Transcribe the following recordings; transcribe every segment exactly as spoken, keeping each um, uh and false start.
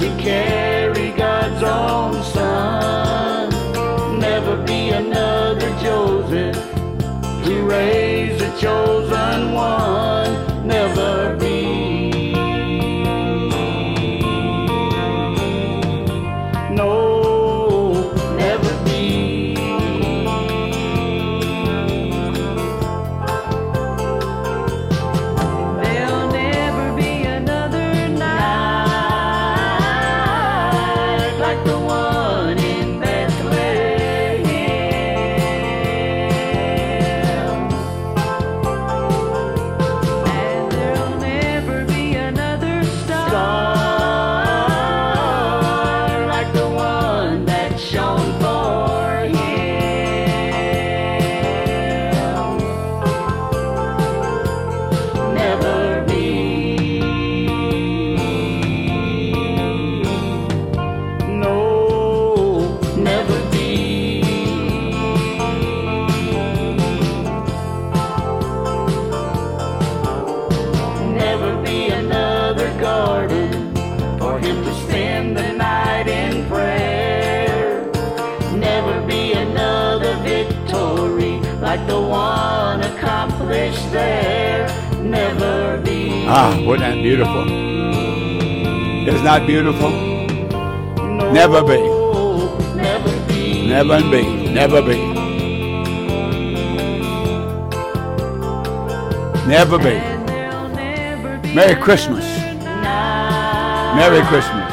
to carry God's own son. Never be another Joseph to raise a chosen one. Never be. No, never be. There'll never be another night like the one in Bethlehem. And there'll never be another star Star like the one that shone for him. Never be. No, never be. Never be another garden for him to spend the night in prayer. Never be another victory like the one accomplished there. Never be. Ah, wasn't that beautiful? Isn't that beautiful? No, Never be. Never be. Never be. Never be. Never be. and there'll never be Merry Christmas. Night. Merry Christmas.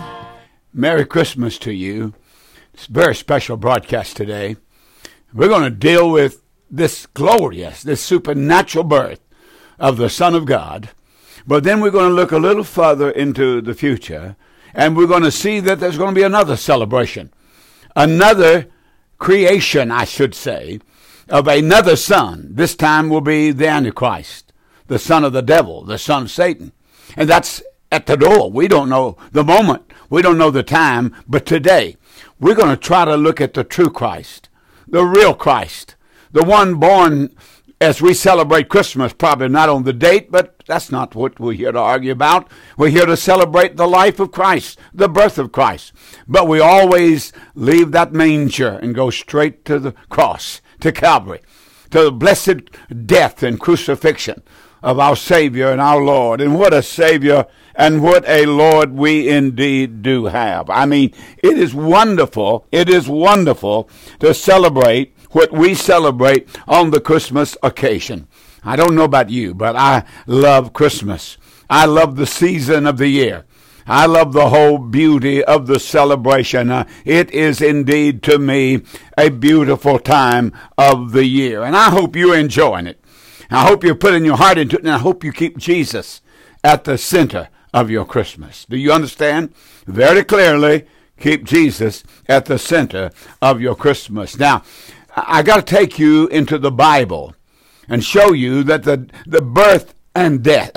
Merry Christmas to you. It's a very special broadcast today. We're going to deal with this glorious, this supernatural birth of the Son of God. But then we're going to look a little further into the future, and we're going to see that there's going to be another celebration, another creation, I should say, of another son. This time will be the Antichrist, the son of the devil, the son of Satan. And that's at the door. We don't know the moment. We don't know the time. But today, we're going to try to look at the true Christ, the real Christ, the one born as we celebrate Christmas, probably not on the date, but that's not what we're here to argue about. We're here to celebrate the life of Christ, the birth of Christ. But we always leave that manger and go straight to the cross, to Calvary, to the blessed death and crucifixion of our Savior and our Lord. And what a Savior and what a Lord we indeed do have. I mean, it is wonderful, it is wonderful to celebrate what we celebrate on the Christmas occasion. I don't know about you, but I love Christmas. I love the season of the year. I love the whole beauty of the celebration. Uh, it is indeed to me a beautiful time of the year. And I hope you're enjoying it. I hope you're putting your heart into it, and I hope you keep Jesus at the center of your Christmas. Do you understand? Very clearly, keep Jesus at the center of your Christmas. Now, I got to take you into the Bible and show you that the, the birth and death,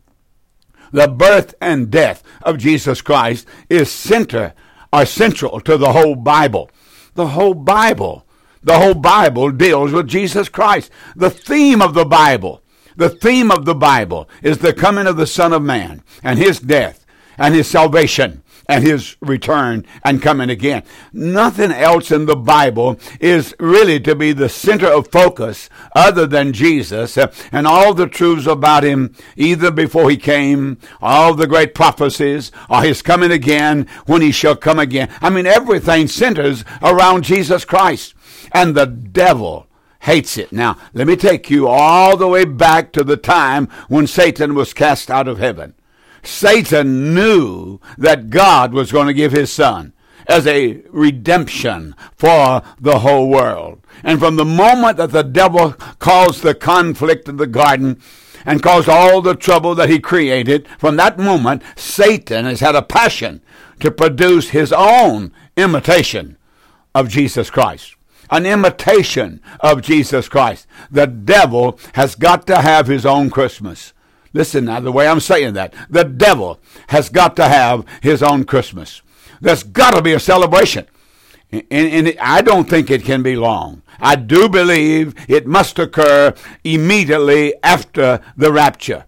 the birth and death of Jesus Christ is center or central to the whole Bible. The whole Bible. The whole Bible deals with Jesus Christ. The theme of the Bible, the theme of the Bible is the coming of the Son of Man and his death and his salvation and his return and coming again. Nothing else in the Bible is really to be the center of focus other than Jesus uh, and all the truths about him, either before he came, all the great prophecies, or his coming again when he shall come again. I mean, everything centers around Jesus Christ. And the devil hates it. Now, let me take you all the way back to the time when Satan was cast out of heaven. Satan knew that God was going to give his son as a redemption for the whole world. And from the moment that the devil caused the conflict in the garden and caused all the trouble that he created, from that moment, Satan has had a passion to produce his own imitation of Jesus Christ. An imitation of Jesus Christ. The devil has got to have his own Christmas. Listen now, the way I'm saying that. The devil has got to have his own Christmas. There's got to be a celebration. And, and I don't think it can be long. I do believe it must occur immediately after the rapture.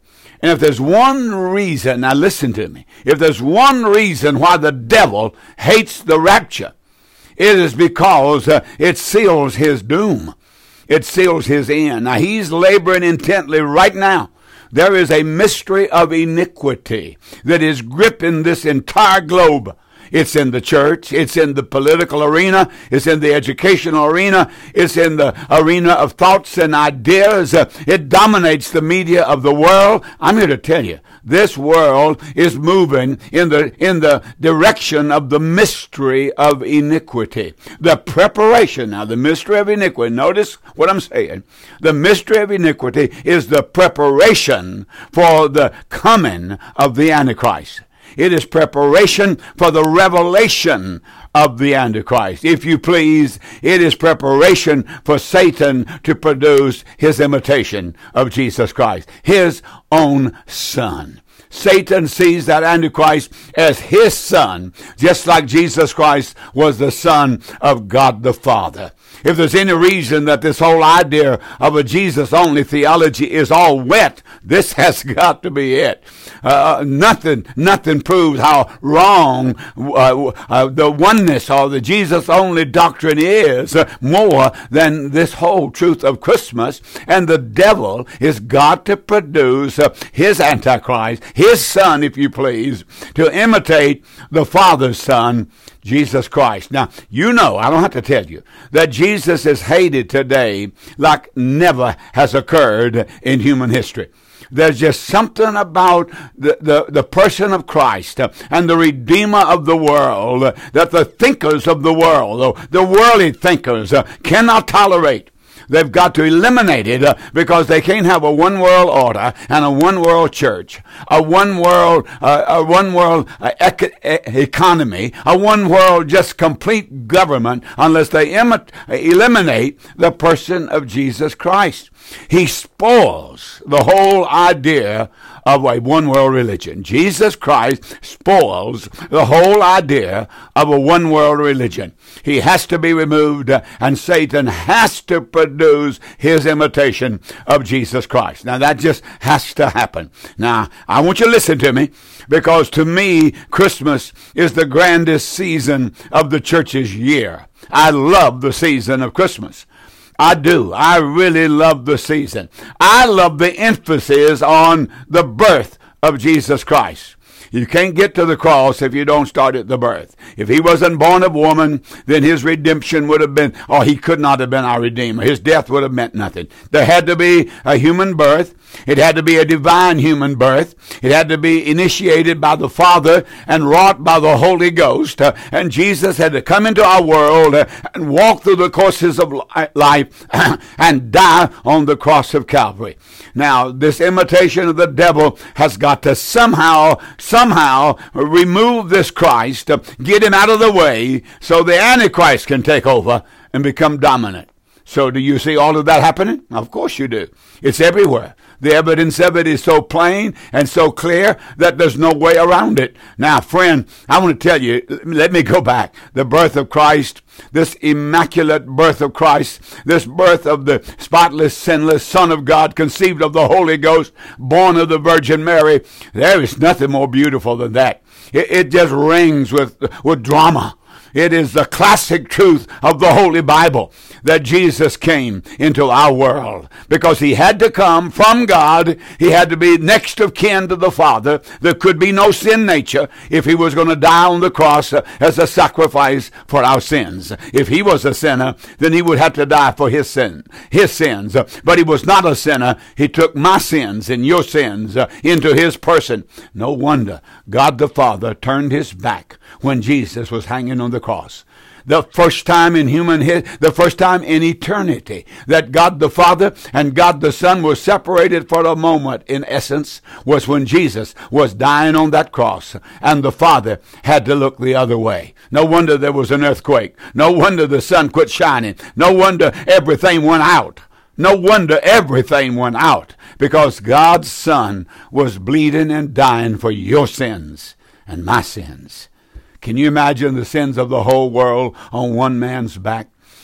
And if there's one reason, now listen to me, if there's one reason why the devil hates the rapture, it is because uh, it seals his doom. It seals his end. Now, he's laboring intently right now. There is a mystery of iniquity that is gripping this entire globe. It's in the church. It's in the political arena. It's in the educational arena. It's in the arena of thoughts and ideas. Uh, it dominates the media of the world. I'm here to tell you, this world is moving in the in the direction of the mystery of iniquity. The preparation. Now, the mystery of iniquity, notice what I'm saying. The mystery of iniquity is the preparation for the coming of the Antichrist. It is preparation for the revelation of the Antichrist. If you please, it is preparation for Satan to produce his imitation of Jesus Christ, his own son. Satan sees that Antichrist as his son, just like Jesus Christ was the Son of God the Father. If there's any reason that this whole idea of a Jesus-only theology is all wet, this has got to be it. Uh, nothing, nothing proves how wrong uh, uh, the oneness or the Jesus-only doctrine is uh, more than this whole truth of Christmas. And the devil is got to produce uh, his Antichrist, his son, if you please, to imitate the Father's Son, Jesus Christ. Now, you know, I don't have to tell you, that Jesus is hated today like never has occurred in human history. There's just something about the, the, the person of Christ uh, and the Redeemer of the world uh, that the thinkers of the world, uh, the worldly thinkers, uh, cannot tolerate. They've got to eliminate it uh, because they can't have a one world order and a one world church, a one world, uh, a one world uh, ec- economy, a one world just complete government unless they imi- eliminate the person of Jesus Christ. He spoils the whole idea of a one world religion. Jesus Christ spoils the whole idea of a one world religion. He has to be removed, uh, and Satan has to produce his imitation of Jesus Christ. Now, that just has to happen. Now, I want you to listen to me, because to me, Christmas is the grandest season of the church's year. I love the season of Christmas. I do. I really love the season. I love the emphasis on the birth of Jesus Christ. You can't get to the cross if you don't start at the birth. If he wasn't born of woman, then his redemption would have been, or he could not have been our Redeemer. His death would have meant nothing. There had to be a human birth. It had to be a divine human birth. It had to be initiated by the Father and wrought by the Holy Ghost. Uh, and Jesus had to come into our world uh, and walk through the courses of li- life and die on the cross of Calvary. Now, this imitation of the devil has got to somehow, somehow remove this Christ, uh, get him out of the way so the Antichrist can take over and become dominant. So do you see all of that happening? Of course you do. It's everywhere. The evidence of it is so plain and so clear that there's no way around it. Now, friend, I want to tell you, let me go back. The birth of Christ, this immaculate birth of Christ, this birth of the spotless, sinless Son of God, conceived of the Holy Ghost, born of the Virgin Mary, there is nothing more beautiful than that. It, it just rings with, with drama. It is the classic truth of the Holy Bible that Jesus came into our world because he had to come from God. He had to be next of kin to the Father. There could be no sin nature if he was going to die on the cross as a sacrifice for our sins. If he was a sinner, then he would have to die for his sin, his sins. But he was not a sinner. He took my sins and your sins into his person. No wonder God the Father turned his back when Jesus was hanging on the cross. The first time in human history, the first time in eternity that God the Father and God the Son were separated for a moment, in essence, was when Jesus was dying on that cross and the Father had to look the other way. No wonder there was an earthquake. No wonder the sun quit shining. No wonder everything went out. No wonder everything went out because God's Son was bleeding and dying for your sins and my sins. Can you imagine the sins of the whole world on one man's back?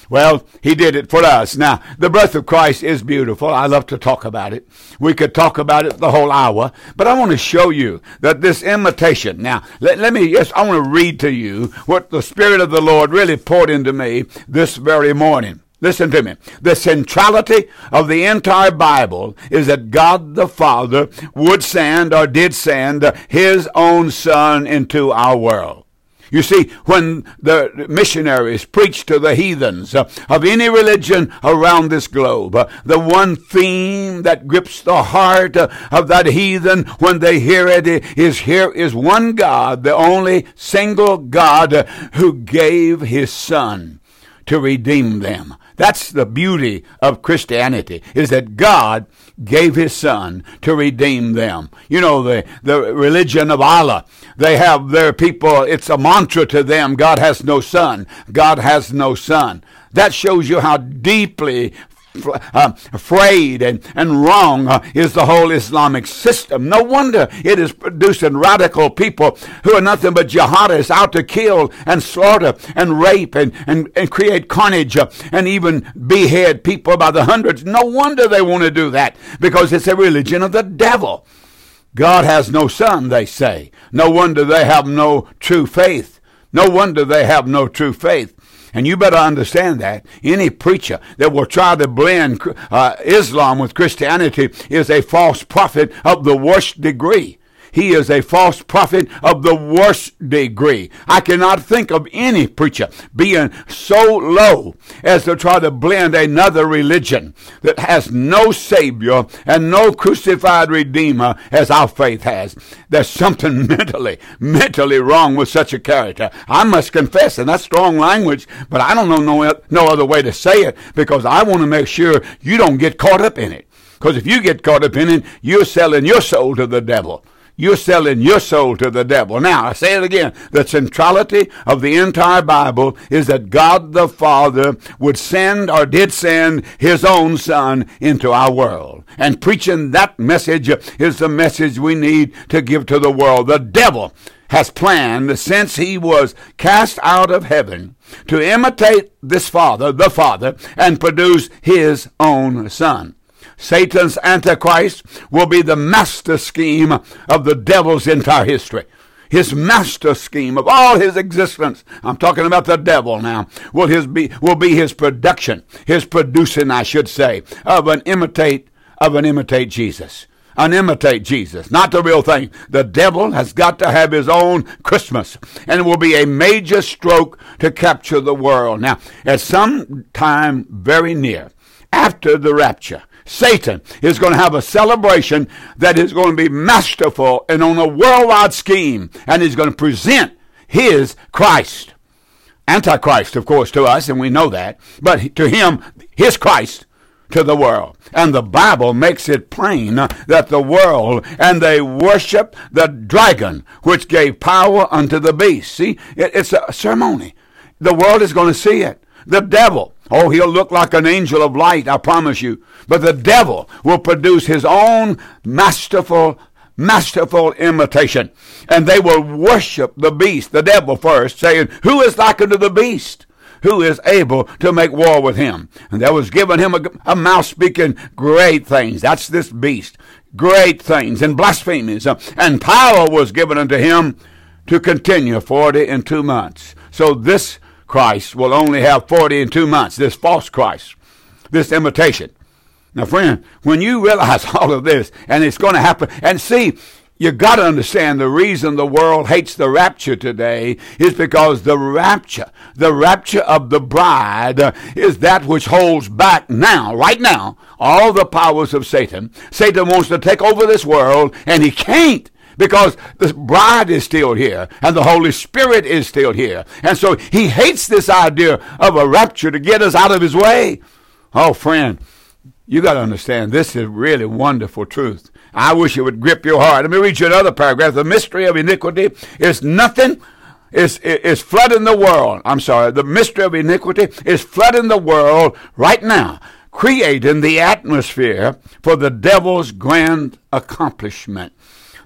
Well, he did it for us. Now, the birth of Christ is beautiful. I love to talk about it. We could talk about it the whole hour, but I want to show you that this imitation. Now, let, let me, yes, I want to read to you what the Spirit of the Lord really poured into me this very morning. Listen to me. The centrality of the entire Bible is that God the Father would send or did send his own Son into our world. You see, when the missionaries preached to the heathens uh, of any religion around this globe, uh, the one theme that grips the heart uh, of that heathen when they hear it is, here is one God, the only single God uh, who gave his Son to redeem them. That's the beauty of Christianity, is that God gave his Son to redeem them. You know, the, the religion of Allah, they have their people, it's a mantra to them, God has no son, God has no son. That shows you how deeply Uh, afraid and, and wrong uh, is the whole Islamic system. No wonder it is producing radical people who are nothing but jihadists out to kill and slaughter and rape and, and, and create carnage uh, and even behead people by the hundreds. No wonder they want to do that, because it's a religion of the devil. God has no son, they say. No wonder they have no true faith. No wonder they have no true faith. And you better understand that. Any preacher that will try to blend uh, Islam with Christianity is a false prophet of the worst degree. He is a false prophet of the worst degree. I cannot think of any preacher being so low as to try to blend another religion that has no Savior and no crucified Redeemer as our faith has. There's something mentally, mentally wrong with such a character. I must confess, and that's strong language, but I don't know no, no other way to say it, because I want to make sure you don't get caught up in it. Because if you get caught up in it, you're selling your soul to the devil. You're selling your soul to the devil. Now, I say it again. The centrality of the entire Bible is that God the Father would send or did send his own Son into our world. And preaching that message is the message we need to give to the world. The devil has planned, since he was cast out of heaven, to imitate this Father, the Father, and produce his own Son. Satan's Antichrist will be the master scheme of the devil's entire history. His master scheme of all his existence, I'm talking about the devil now, will his be will be his production, his producing, I should say, of an imitate of an imitate Jesus. An imitate Jesus, not the real thing. The devil has got to have his own Christmas, and it will be a major stroke to capture the world. Now, at some time very near, after the rapture, Satan is going to have a celebration that is going to be masterful and on a worldwide scheme, and he's going to present his Christ. Antichrist, of course, to us, and we know that, but to him, his Christ to the world. And the Bible makes it plain that the world, and they worship the dragon, which gave power unto the beast. See, it's a ceremony. The world is going to see it. The devil, oh, he'll look like an angel of light, I promise you. But the devil will produce his own masterful, masterful imitation. And they will worship the beast, the devil first, saying, who is like unto the beast? Who is able to make war with him? And there was given him a, a mouth speaking great things. That's this beast. Great things and blasphemies. And power was given unto him to continue forty and two months. So this Christ will only have forty and two months, this false Christ, this imitation. Now, friend, when you realize all of this, and it's going to happen, and see, you got to understand the reason the world hates the rapture today is because the rapture, the rapture of the bride uh, is that which holds back now, right now, all the powers of Satan. Satan wants to take over this world, and he can't. Because the bride is still here, and the Holy Spirit is still here. And so he hates this idea of a rapture to get us out of his way. Oh, friend, you got to understand, this is really wonderful truth. I wish it would grip your heart. Let me read you another paragraph. The mystery of iniquity is nothing, is, is flooding the world. I'm sorry, the mystery of iniquity is flooding the world right now, creating the atmosphere for the devil's grand accomplishment.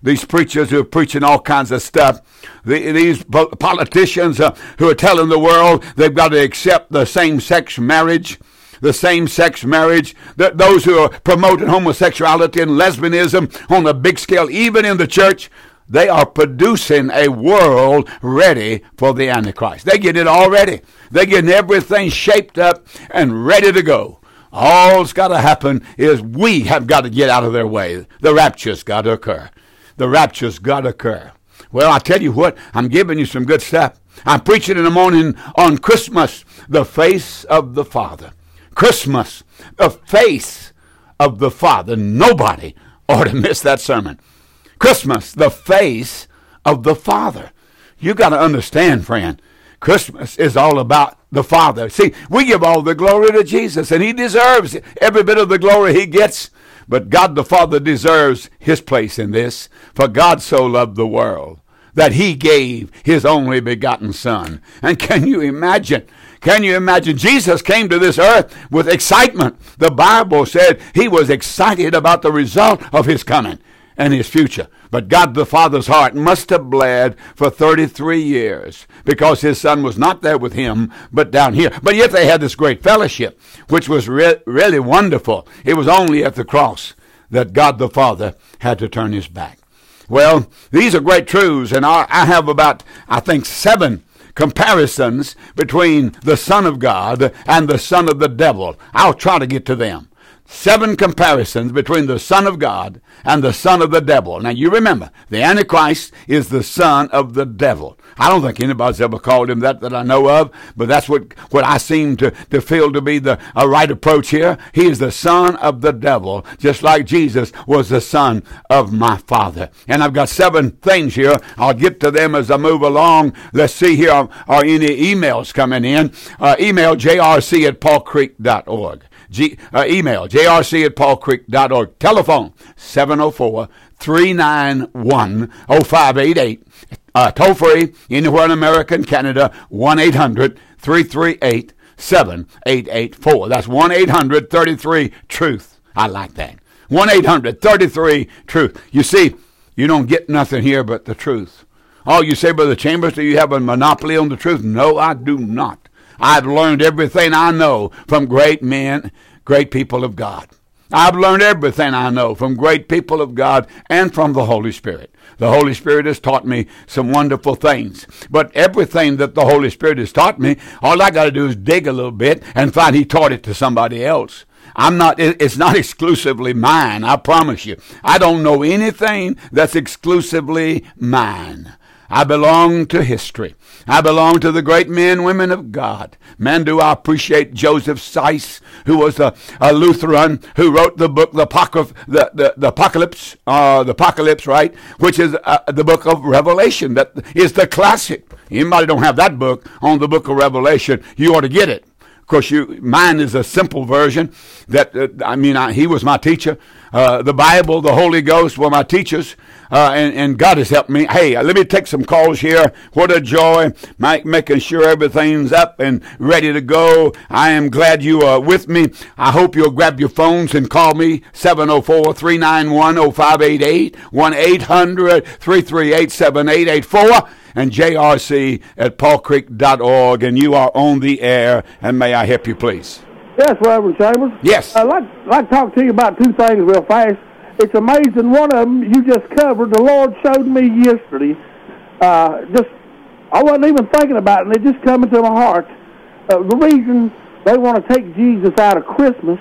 these preachers who are preaching all kinds of stuff, the, these po- politicians uh, who are telling the world they've got to accept the same-sex marriage, the same-sex marriage, that those who are promoting homosexuality and lesbianism on a big scale, even in the church, they are producing a world ready for the Antichrist. They get it all ready. They're getting everything shaped up and ready to go. All's got to happen is we have got to get out of their way. The rapture's got to occur. The rapture's got to occur. Well, I tell you what, I'm giving you some good stuff. I'm preaching in the morning on Christmas, the face of the Father. Christmas, the face of the Father. Nobody ought to miss that sermon. Christmas, the face of the Father. You got to understand, friend, Christmas is all about the Father. See, we give all the glory to Jesus, and he deserves every bit of the glory he gets. But God the Father deserves his place in this. For God so loved the world that he gave his only begotten Son. And can you imagine? Can you imagine? Jesus came to this earth with excitement. The Bible said he was excited about the result of his coming and his future. But God the Father's heart must have bled for thirty-three years because his Son was not there with him, but down here. But yet they had this great fellowship, which was re- really wonderful. It was only at the cross that God the Father had to turn his back. Well, these are great truths, and I, I have about, I think, seven comparisons between the Son of God and the son of the devil. I'll try to get to them. Seven comparisons between the Son of God and the son of the devil. Now, you remember, the Antichrist is the son of the devil. I don't think anybody's ever called him that that I know of, but that's what, what I seem to, to feel to be the a right approach here. He is the son of the devil, just like Jesus was the son of my Father. And I've got seven things here. I'll get to them as I move along. Let's see here. Are, are any emails coming in? Uh, email j r c at paul creek dot org. G, uh, email j r c at paul creek dot org. Telephone seven oh four, three nine one, oh five eight eight. Uh, toll free anywhere in America and Canada, one eight hundred, three three eight, seven eight eight four. That's one eight hundred, thirty-three, truth. I like that. one eight hundred, thirty-three, truth. You see, you don't get nothing here but the truth. Oh, you say, Brother Chambers, do you have a monopoly on the truth? No, I do not. I've learned everything I know from great men, great people of God. I've learned everything I know from great people of God and from the Holy Spirit. The Holy Spirit has taught me some wonderful things. But everything that the Holy Spirit has taught me, all I got to do is dig a little bit and find he taught it to somebody else. I'm not, it's not exclusively mine, I promise you. I don't know anything that's exclusively mine. I belong to history. I belong to the great men and women of God. Man, do I appreciate Joseph Seiss, who was a, a Lutheran, who wrote the book, the, Apocryph, the, the, the Apocalypse, uh, the Apocalypse, right? Which is uh, the book of Revelation. That is the classic. Anybody don't have that book on the book of Revelation, you ought to get it. Of course, you, mine is a simple version. That uh, I mean, I, he was my teacher. Uh, the Bible, the Holy Ghost were my teachers, uh, and, and God has helped me. Hey, let me take some calls here. What a joy, Mike, making sure everything's up and ready to go. I am glad you are with me. I hope you'll grab your phones and call me, seven oh four, three nine one, oh five eight eight, one eight hundred, three three eight, seven eight eight four. And j r c at paul creek dot org, and you are on the air, and may I help you, please? Yes, Reverend Chambers. Yes. I'd like, like to talk to you about two things real fast. It's amazing. One of them you just covered. The Lord showed me yesterday. Uh, just I wasn't even thinking about it, and it just come into my heart. Uh, the reason they want to take Jesus out of Christmas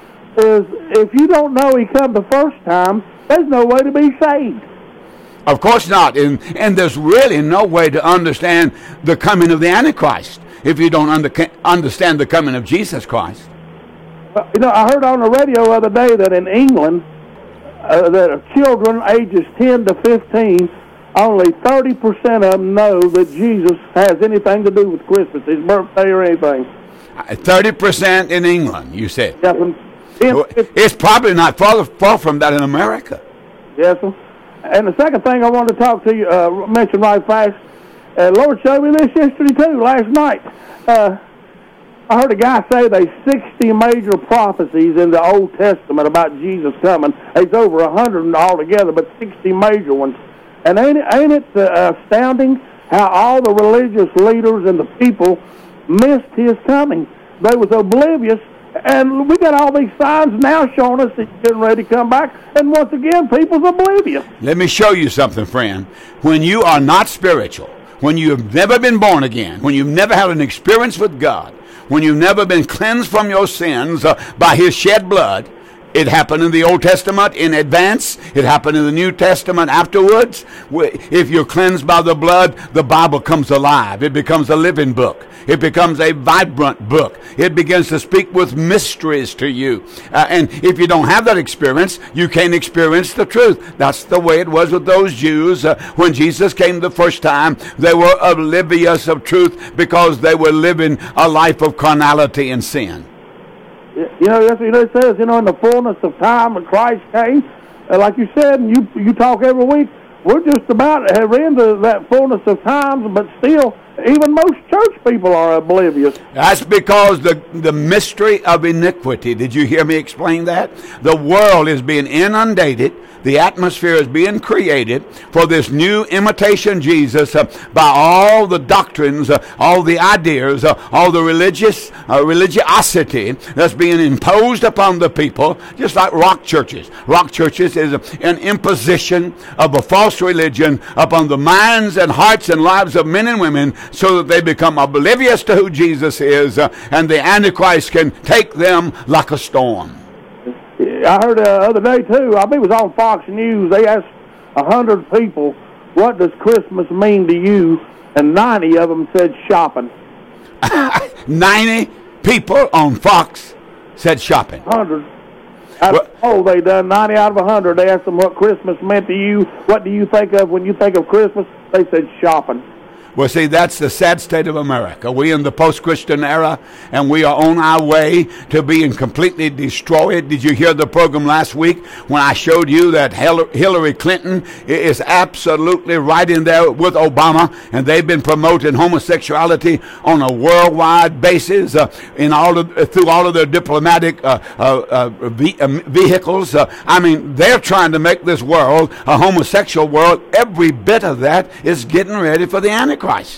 is if you don't know he come the first time, there's no way to be saved. Of course not. And, and there's really no way to understand the coming of the Antichrist if you don't under, understand the coming of Jesus Christ. Uh, you know, I heard on the radio the other day that in England, uh, that children ages ten to fifteen, only thirty percent of them know that Jesus has anything to do with Christmas, his birthday or anything. thirty percent in England, you said? Yes, sir. Well, it's probably not far, far from that in America. Yes, sir. And the second thing I wanted to talk to you, uh, mention right fast, uh, Lord showed me this yesterday too, last night. Uh, I heard a guy say there's sixty major prophecies in the Old Testament about Jesus coming. There's over a hundred altogether, but sixty major ones. And ain't it, ain't it uh, astounding how all the religious leaders and the people missed his coming? They was oblivious, and we got all these signs now showing us that he's getting ready to come back. And once again, people's oblivious. Let me show you something, friend. When you are not spiritual, when you've never been born again, when you've never had an experience with God, when you've never been cleansed from your sins uh, by his shed blood, it happened in the Old Testament in advance. It happened in the New Testament afterwards. If you're cleansed by the blood, the Bible comes alive. It becomes a living book. It becomes a vibrant book. It begins to speak with mysteries to you. Uh, and if you don't have that experience, you can't experience the truth. That's the way it was with those Jews. Uh, when Jesus came the first time, they were oblivious of truth because they were living a life of carnality and sin. You know, that's what it says, you know, in the fullness of time when Christ came, uh, like you said, and you you talk every week, we're just about to have into that fullness of times, but still, even most church people are oblivious. That's because the, the mystery of iniquity. Did you hear me explain that? The world is being inundated. The atmosphere is being created for this new imitation Jesus uh, by all the doctrines, uh, all the ideas, uh, all the religious uh, religiosity that's being imposed upon the people, just like rock churches. Rock churches is an imposition of a false religion upon the minds and hearts and lives of men and women so that they become oblivious to who Jesus is, uh, and the Antichrist can take them like a storm. I heard the uh, other day, too, I think it was on Fox News, they asked a hundred people, what does Christmas mean to you? And ninety of them said shopping. ninety people on Fox said shopping. one hundred. Out of oh, they done ninety out of one hundred. They asked them what Christmas meant to you. What do you think of when you think of Christmas? They said shopping. Well, see, that's the sad state of America. We in the post-Christian era, and we are on our way to being completely destroyed. Did you hear the program last week when I showed you that Hillary Clinton is absolutely right in there with Obama, and they've been promoting homosexuality on a worldwide basis uh, in all of, through all of their diplomatic uh, uh, uh, ve- uh, vehicles. Uh, I mean, they're trying to make this world a homosexual world. Every bit of that is getting ready for the Antichrist. Christ.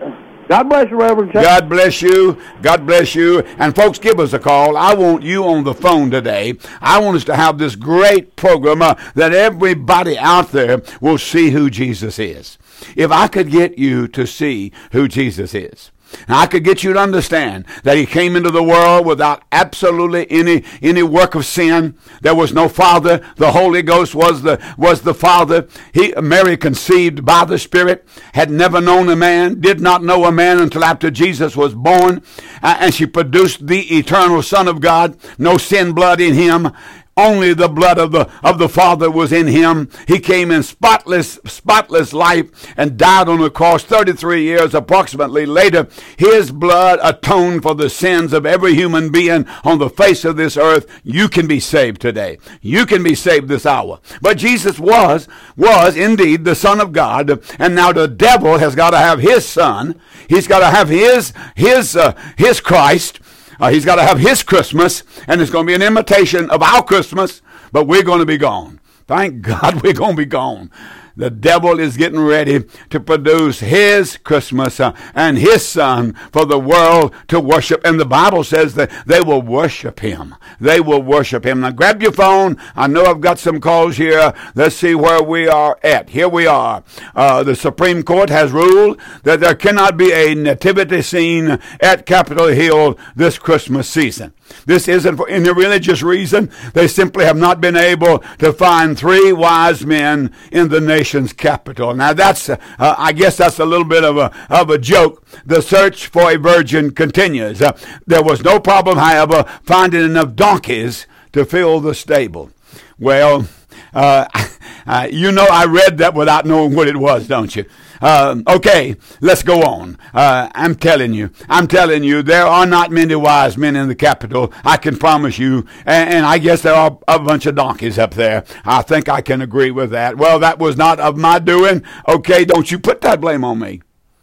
God bless you, Reverend Chuck. God bless you. God bless you. And folks, give us a call. I want you on the phone today. I want us to have this great program uh, that everybody out there will see who Jesus is. If I could get you to see who Jesus is, and I could get you to understand that he came into the world without absolutely any any work of sin. There was no Father. The Holy Ghost was the was the Father. He Mary conceived by the Spirit, had never known a man, did not know a man until after Jesus was born, uh, and she produced the eternal Son of God. No sin blood in him. Only the blood of the of the Father was in him. He came in spotless, spotless life and died on the cross thirty-three years approximately later. His blood atoned for the sins of every human being on the face of this earth. You can be saved today. You can be saved this hour. But Jesus was, was indeed the Son of God, and now the devil has got to have his Son. He's got to have his, his, uh, his Christ. Uh, he's got to have his Christmas, and it's going to be an imitation of our Christmas, but we're going to be gone. Thank God we're going to be gone. The devil is getting ready to produce his Christmas uh, and his Son for the world to worship. And the Bible says that they will worship him. They will worship him. Now grab your phone. I know I've got some calls here. Let's see where we are at. Here we are. Uh, the Supreme Court has ruled that there cannot be a nativity scene at Capitol Hill this Christmas season. This isn't for any religious reason. They simply have not been able to find three wise men in the nation's capital. Now that's, uh, I guess that's a little bit of a of a joke. The search for a virgin continues. Uh, there was no problem, however, finding enough donkeys to fill the stable. Well, uh, uh, you know I read that without knowing what it was, don't you? Uh, okay, let's go on. Uh, I'm telling you, I'm telling you, there are not many wise men in the capital, I can promise you, and, and I guess there are a bunch of donkeys up there. I think I can agree with that. Well, that was not of my doing. Okay, don't you put that blame on me.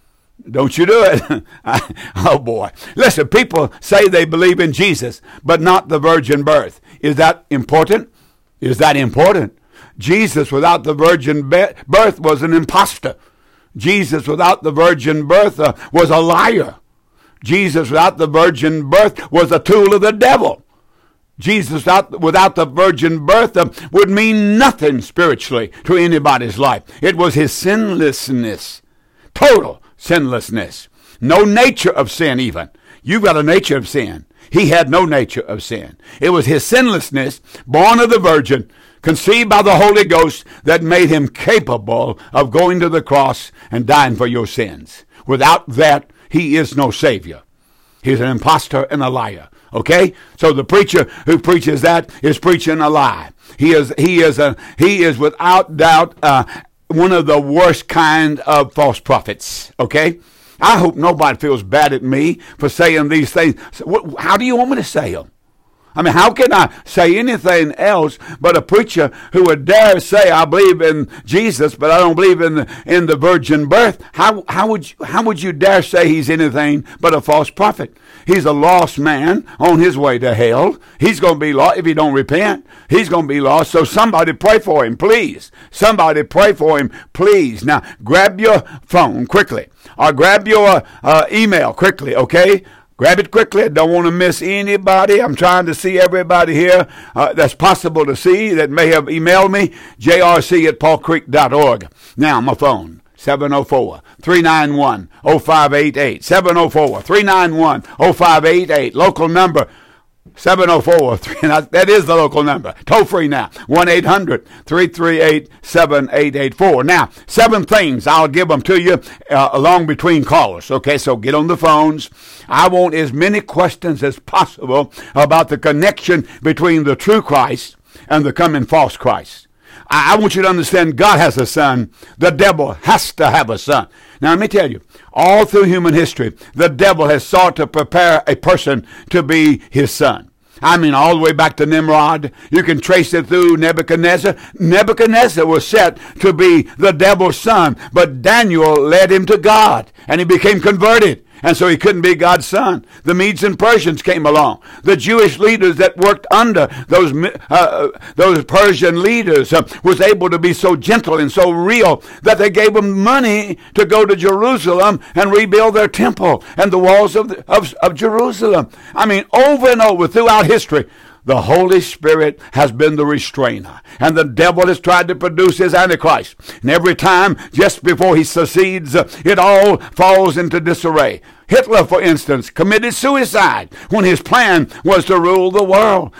Don't you do it. Oh, boy. Listen, people say they believe in Jesus, but not the virgin birth. Is that important? Is that important? Jesus without the virgin birth was an imposter. Jesus without the virgin birth uh, was a liar. Jesus without the virgin birth was a tool of the devil. Jesus without, without the virgin birth uh, would mean nothing spiritually to anybody's life. It was his sinlessness, total sinlessness. No nature of sin even. You've got a nature of sin. He had no nature of sin. It was his sinlessness, born of the virgin, conceived by the Holy Ghost, that made him capable of going to the cross and dying for your sins. Without that, he is no Savior. He's an impostor and a liar. Okay? So the preacher who preaches that is preaching a lie. He is, he is, a, he is without doubt uh, one of the worst kind of false prophets. Okay? I hope nobody feels bad at me for saying these things. How do you want me to say them? I mean, how can I say anything else but a preacher who would dare say, I believe in Jesus, but I don't believe in the, in the virgin birth? How, how would you, how would you dare say he's anything but a false prophet? He's a lost man on his way to hell. He's going to be lost if he don't repent. He's going to be lost. So somebody pray for him, please. Somebody pray for him, please. Now, grab your phone quickly, or grab your uh, email quickly, okay? Grab it quickly. Don't want to miss anybody. I'm trying to see everybody here uh, that's possible to see that may have emailed me, j r c at paul creek dot org. Now, my phone, seven oh four, three nine one, oh five eight eight. seven oh four, three nine one, oh five eight eight. Local number, seven oh four, that is the local number. Toll free now, one eight hundred, three three eight, seven eight eight four. Now, seven things. I'll give them to you uh, along between callers. Okay, so get on the phones. I want as many questions as possible about the connection between the true Christ and the coming false Christ. I, I want you to understand God has a son. The devil has to have a son. Now, let me tell you, all through human history, the devil has sought to prepare a person to be his son. I mean, all the way back to Nimrod. You can trace it through Nebuchadnezzar. Nebuchadnezzar was set to be the devil's son, but Daniel led him to God, and he became converted. And so he couldn't be God's son. The Medes and Persians came along. The Jewish leaders that worked under those uh, those Persian leaders uh, was able to be so gentle and so real that they gave them money to go to Jerusalem and rebuild their temple and the walls of, the, of, of Jerusalem. I mean, over and over throughout history, the Holy Spirit has been the restrainer. And the devil has tried to produce his Antichrist. And every time, just before he succeeds, it all falls into disarray. Hitler, for instance, committed suicide when his plan was to rule the world.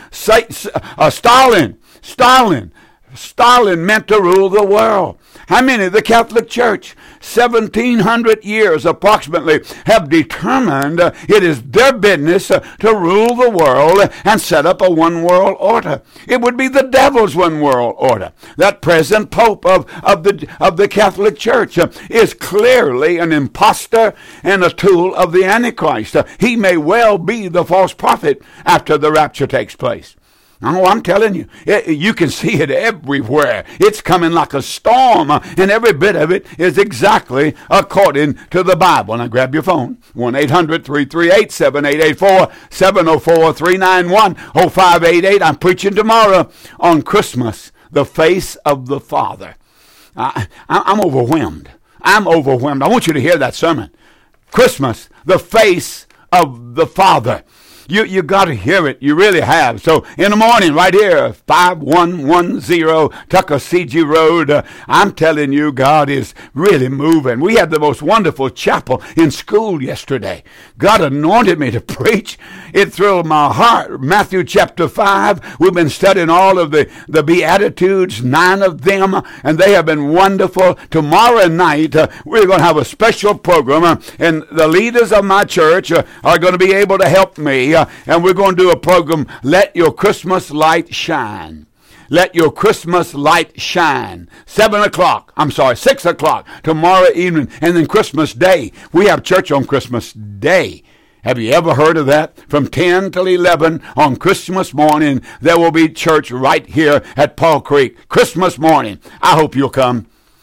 Uh, Stalin, Stalin, Stalin meant to rule the world. How many? The Catholic Church, seventeen hundred years approximately, have determined uh, it is their business uh, to rule the world and set up a one-world order. It would be the devil's one-world order. That present Pope of, of, the, of the Catholic Church uh, is clearly an impostor and a tool of the Antichrist. Uh, he may well be the false prophet after the rapture takes place. Oh, I'm telling you, it, you can see it everywhere. It's coming like a storm, uh, and every bit of it is exactly according to the Bible. Now grab your phone, one eight hundred, three three eight, seven eight eight four, seven oh four, three nine one, oh five eight eight. I'm preaching tomorrow on Christmas, the face of the Father. I, I, I'm overwhelmed. I'm overwhelmed. I want you to hear that sermon. Christmas, the face of the Father. You you got to hear it. You really have. So in the morning, right here, five one one zero Tuckasegee Road, uh, I'm telling you, God is really moving. We had the most wonderful chapel in school yesterday. God anointed me to preach. It thrilled my heart. Matthew chapter five, we've been studying all of the, the Beatitudes, nine of them, and they have been wonderful. Tomorrow night, uh, we're going to have a special program, uh, and the leaders of my church uh, are going to be able to help me. Uh, and we're going to do a program, Let Your Christmas Light Shine. Let Your Christmas Light Shine. Seven o'clock, I'm sorry, six o'clock tomorrow evening. And then Christmas Day. We have church on Christmas Day. Have you ever heard of that? From ten till eleven on Christmas morning, there will be church right here at Paul Creek. Christmas morning. I hope you'll come.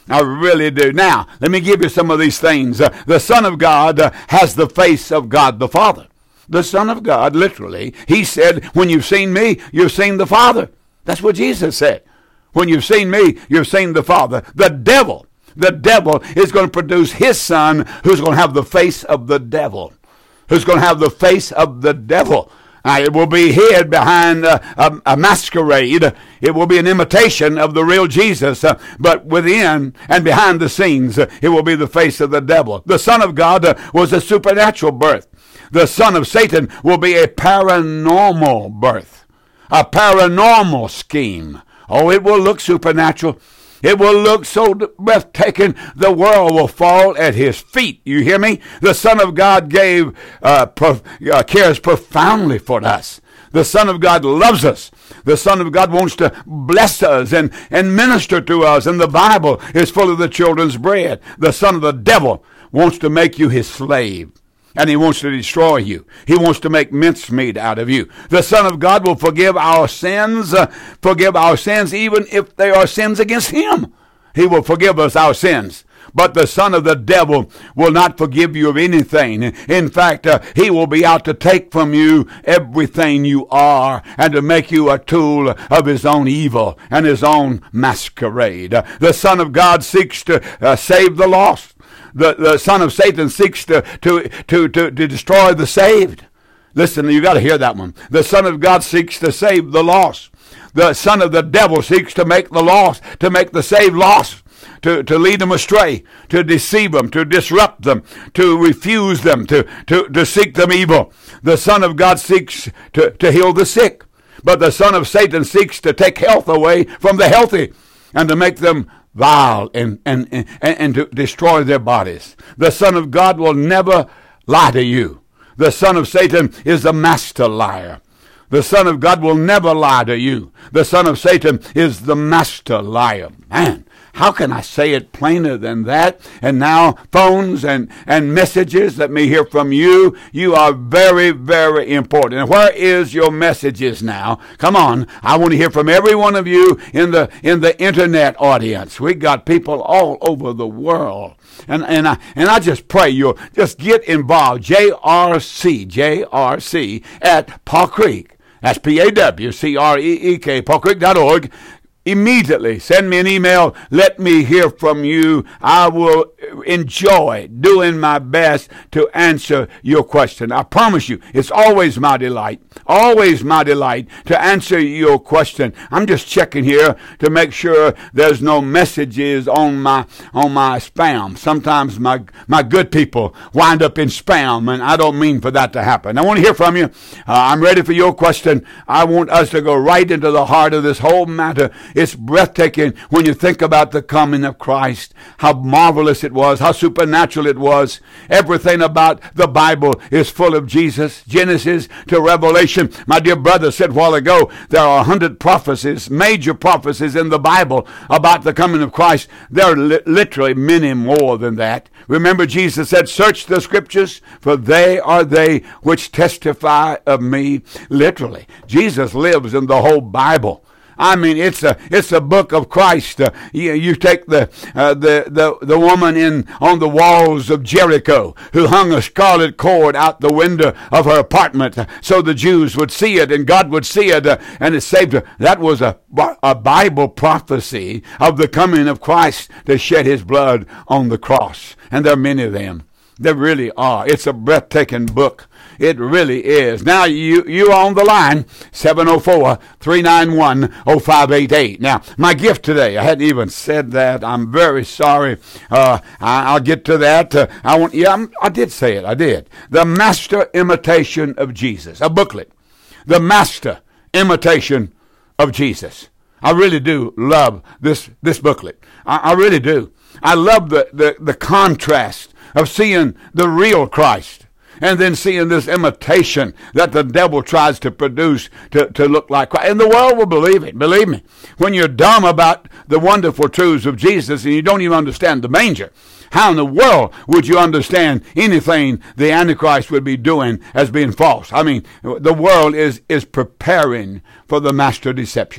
I really do. Now, let me give you some of these things. Uh, the Son of God uh, has the face of God the Father. The Son of God, literally, he said, when you've seen me, you've seen the Father. That's what Jesus said. When you've seen me, you've seen the Father. The devil, the devil is going to produce his son who's going to have the face of the devil. Who's going to have the face of the devil. Now, it will be hid behind uh, a, a masquerade. It will be an imitation of the real Jesus. Uh, but within and behind the scenes, uh, it will be the face of the devil. The Son of God uh, was a supernatural birth. The son of Satan will be a paranormal birth. A paranormal scheme. Oh, it will look supernatural. It will look so breathtaking, the world will fall at his feet. You hear me? The Son of God gave, uh, prof- uh, cares profoundly for us. The Son of God loves us. The Son of God wants to bless us and, and minister to us. And the Bible is full of the children's bread. The son of the devil wants to make you his slave. And he wants to destroy you. He wants to make mincemeat out of you. The Son of God will forgive our sins, uh, forgive our sins even if they are sins against him. He will forgive us our sins. But the son of the devil will not forgive you of anything. In fact, uh, he will be out to take from you everything you are and to make you a tool of his own evil and his own masquerade. Uh, the Son of God seeks to uh, save the lost. The, the son of Satan seeks to, to, to, to, to destroy the saved. Listen, you got to hear that one. The Son of God seeks to save the lost. The son of the devil seeks to make the lost, to make the saved lost, to, to lead them astray, to deceive them, to disrupt them, to refuse them, to, to, to seek them evil. The Son of God seeks to, to heal the sick. But the son of Satan seeks to take health away from the healthy and to make them vile and, and, and, and to destroy their bodies. The Son of God will never lie to you. The son of Satan is the master liar. The Son of God will never lie to you. The son of Satan is the master liar. Man, how can I say it plainer than that? And now phones and, and messages, let me hear from you. You are very, very important. And where is your messages now? Come on. I want to hear from every one of you in the in the internet audience. We got people all over the world. And and I and I just pray you'll just get involved. J R C, J R C at Paw Creek. That's P A W C R E E K, paw creek dot org. Immediately send me an email. Let me hear from you. I will enjoy doing my best to answer your question. I promise you, it's always my delight, always my delight to answer your question. I'm just checking here to make sure there's no messages on my on my spam. Sometimes my my good people wind up in spam, and I don't mean for that to happen. I want to hear from you. Uh, I'm ready for your question. I want us to go right into the heart of this whole matter. It's breathtaking when you think about the coming of Christ, how marvelous it was, how supernatural it was. Everything about the Bible is full of Jesus, Genesis to Revelation. My dear brother said a while ago, there are a hundred prophecies, major prophecies in the Bible about the coming of Christ. There are li- literally many more than that. Remember, Jesus said, search the scriptures, for they are they which testify of me. Literally, Jesus lives in the whole Bible. I mean, it's a it's a book of Christ. Uh, you, you take the uh, the the the woman in on the walls of Jericho who hung a scarlet cord out the window of her apartment uh, so the Jews would see it and God would see it uh, and it saved her. That was a a Bible prophecy of the coming of Christ to shed His blood on the cross. And there are many of them. There really are. It's a breathtaking book. It really is. Now, you, you are on the line, seven oh four, three nine one, oh five eight eight. Now, my gift today, I hadn't even said that. I'm very sorry. Uh, I, I'll get to that. Uh, I want. Yeah, I'm, I did say it. I did. The Master Imitation of Jesus, a booklet. The Master Imitation of Jesus. I really do love this, this booklet. I, I really do. I love the, the, the contrast of seeing the real Christ and then seeing this imitation that the devil tries to produce to, to look like Christ. And the world will believe it. Believe me. When you're dumb about the wonderful truths of Jesus and you don't even understand the manger, how in the world would you understand anything the Antichrist would be doing as being false? I mean, the world is, is preparing for the master deception.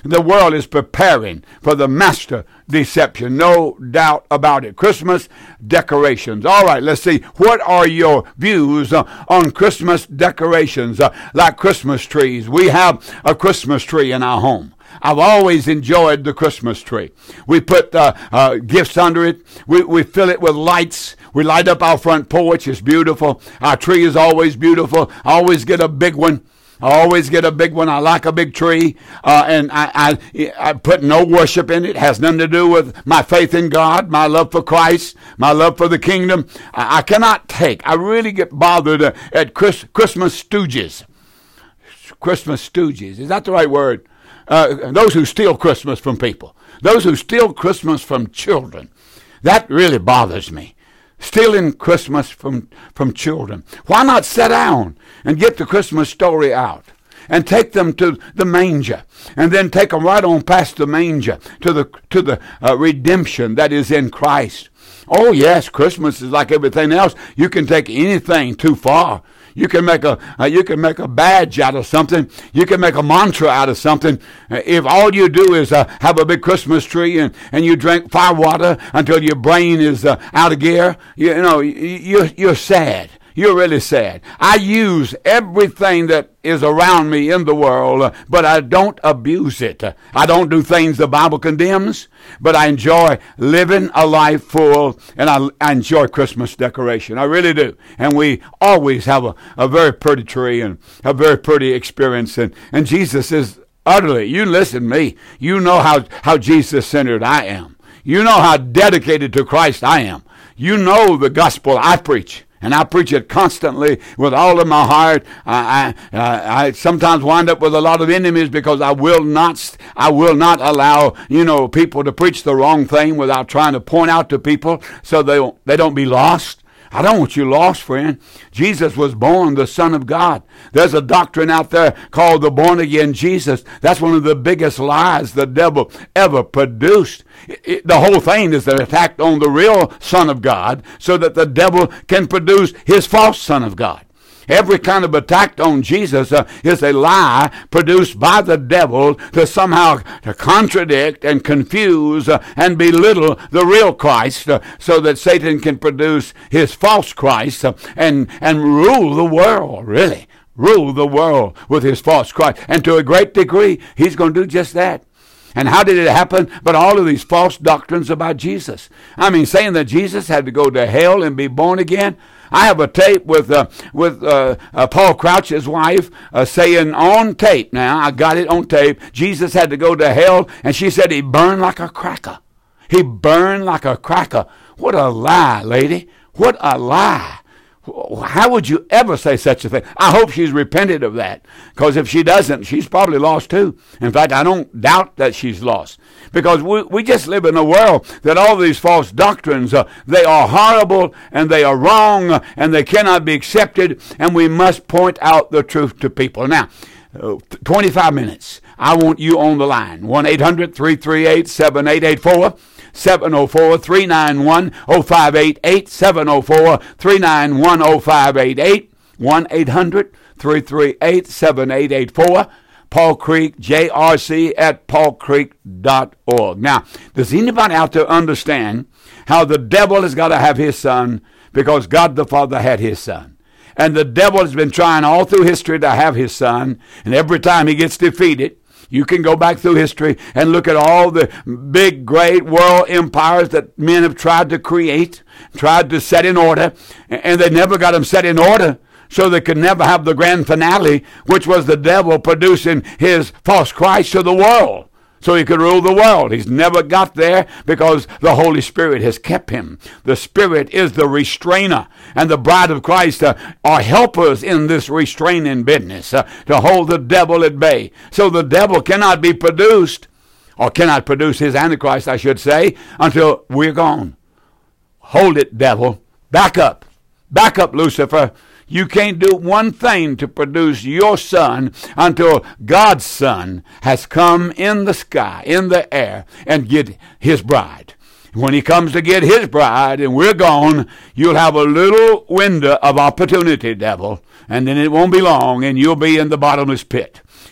The world is preparing for the master deception. No doubt about it. Christmas decorations. All right, let's see. What are your views uh, on Christmas decorations? Uh, like Christmas trees. We have a Christmas tree in our home. I've always enjoyed the Christmas tree. We put uh, uh, gifts under it. We, we fill it with lights. We light up our front porch. It's beautiful. Our tree is always beautiful. I always get a big one. I always get a big one. I like a big tree. Uh, and I, I, I put no worship in it. It has nothing to do with my faith in God, my love for Christ, my love for the kingdom. I, I cannot take. I really get bothered uh, at Chris, Christmas stooges. Christmas stooges. Is that the right word? Uh, those who steal Christmas from people. Those who steal Christmas from children. That really bothers me. Stealing Christmas from, from children. Why not sit down and get the Christmas story out and take them to the manger and then take them right on past the manger to the, to the uh, redemption that is in Christ? Oh, yes, Christmas is like everything else. You can take anything too far. You can make a uh, you can make a badge out of something. You can make a mantra out of something. Uh, if all you do is uh, have a big Christmas tree and, and you drink fire water until your brain is uh, out of gear, you, you know, you're, you're sad. You're really sad. I use everything that is around me in the world, but I don't abuse it. I don't do things the Bible condemns, but I enjoy living a life full, and I, I enjoy Christmas decoration. I really do. And we always have a, a very pretty tree and a very pretty experience. And, and Jesus is utterly, you listen to me, you know how, how Jesus-centered I am. You know how dedicated to Christ I am. You know the gospel I preach. And I preach it constantly with all of my heart. I, I, I sometimes wind up with a lot of enemies because I will not, I will not allow, you know, people to preach the wrong thing without trying to point out to people so they don't, they don't be lost. I don't want you lost, friend. Jesus was born the Son of God. There's a doctrine out there called the born-again Jesus. That's one of the biggest lies the devil ever produced. It, it, the whole thing is an attack on the real Son of God so that the devil can produce his false Son of God. Every kind of attack on Jesus uh, is a lie produced by the devil to somehow to contradict and confuse uh, and belittle the real Christ uh, so that Satan can produce his false Christ uh, and, and rule the world, really. Rule the world with his false Christ. And to a great degree, he's going to do just that. And how did it happen? But all of these false doctrines about Jesus. I mean, saying that Jesus had to go to hell and be born again. I have a tape with uh, with uh, uh, Paul Crouch's wife uh, saying on tape, now I got it on tape, Jesus had to go to hell, and she said he burned like a cracker. He burned like a cracker. What a lie, lady. What a lie. How would you ever say such a thing? I hope she's repented of that, because if she doesn't, she's probably lost too. In fact, I don't doubt that she's lost, because we, we just live in a world that all these false doctrines, uh, they are horrible and they are wrong uh, and they cannot be accepted, and we must point out the truth to people. Now, uh, twenty-five minutes. I want you on the line. one eight hundred three three eight seven eight eight four. seven oh four, three nine one, oh five eight eight, seven oh four, three nine one, oh five eight eight, one eight hundred three three eight seven eight eight four, Paul Creek, J R C at paul creek dot org. Now, does anybody out there understand how the devil has got to have his son because God the Father had his son? And the devil has been trying all through history to have his son, and every time he gets defeated, you can go back through history and look at all the big, great world empires that men have tried to create, tried to set in order, and they never got them set in order, so they could never have the grand finale, which was the devil producing his false Christ to the world, so he could rule the world. He's never got there because the Holy Spirit has kept him. The Spirit is the restrainer, and the bride of Christ uh, are helpers in this restraining business uh, to hold the devil at bay. So the devil cannot be produced, or cannot produce his Antichrist, I should say, until we're gone. Hold it, devil. Back up. Back up, Lucifer. You can't do one thing to produce your son until God's son has come in the sky, in the air, and get his bride. When he comes to get his bride and we're gone, you'll have a little window of opportunity, devil, and then it won't be long and you'll be in the bottomless pit.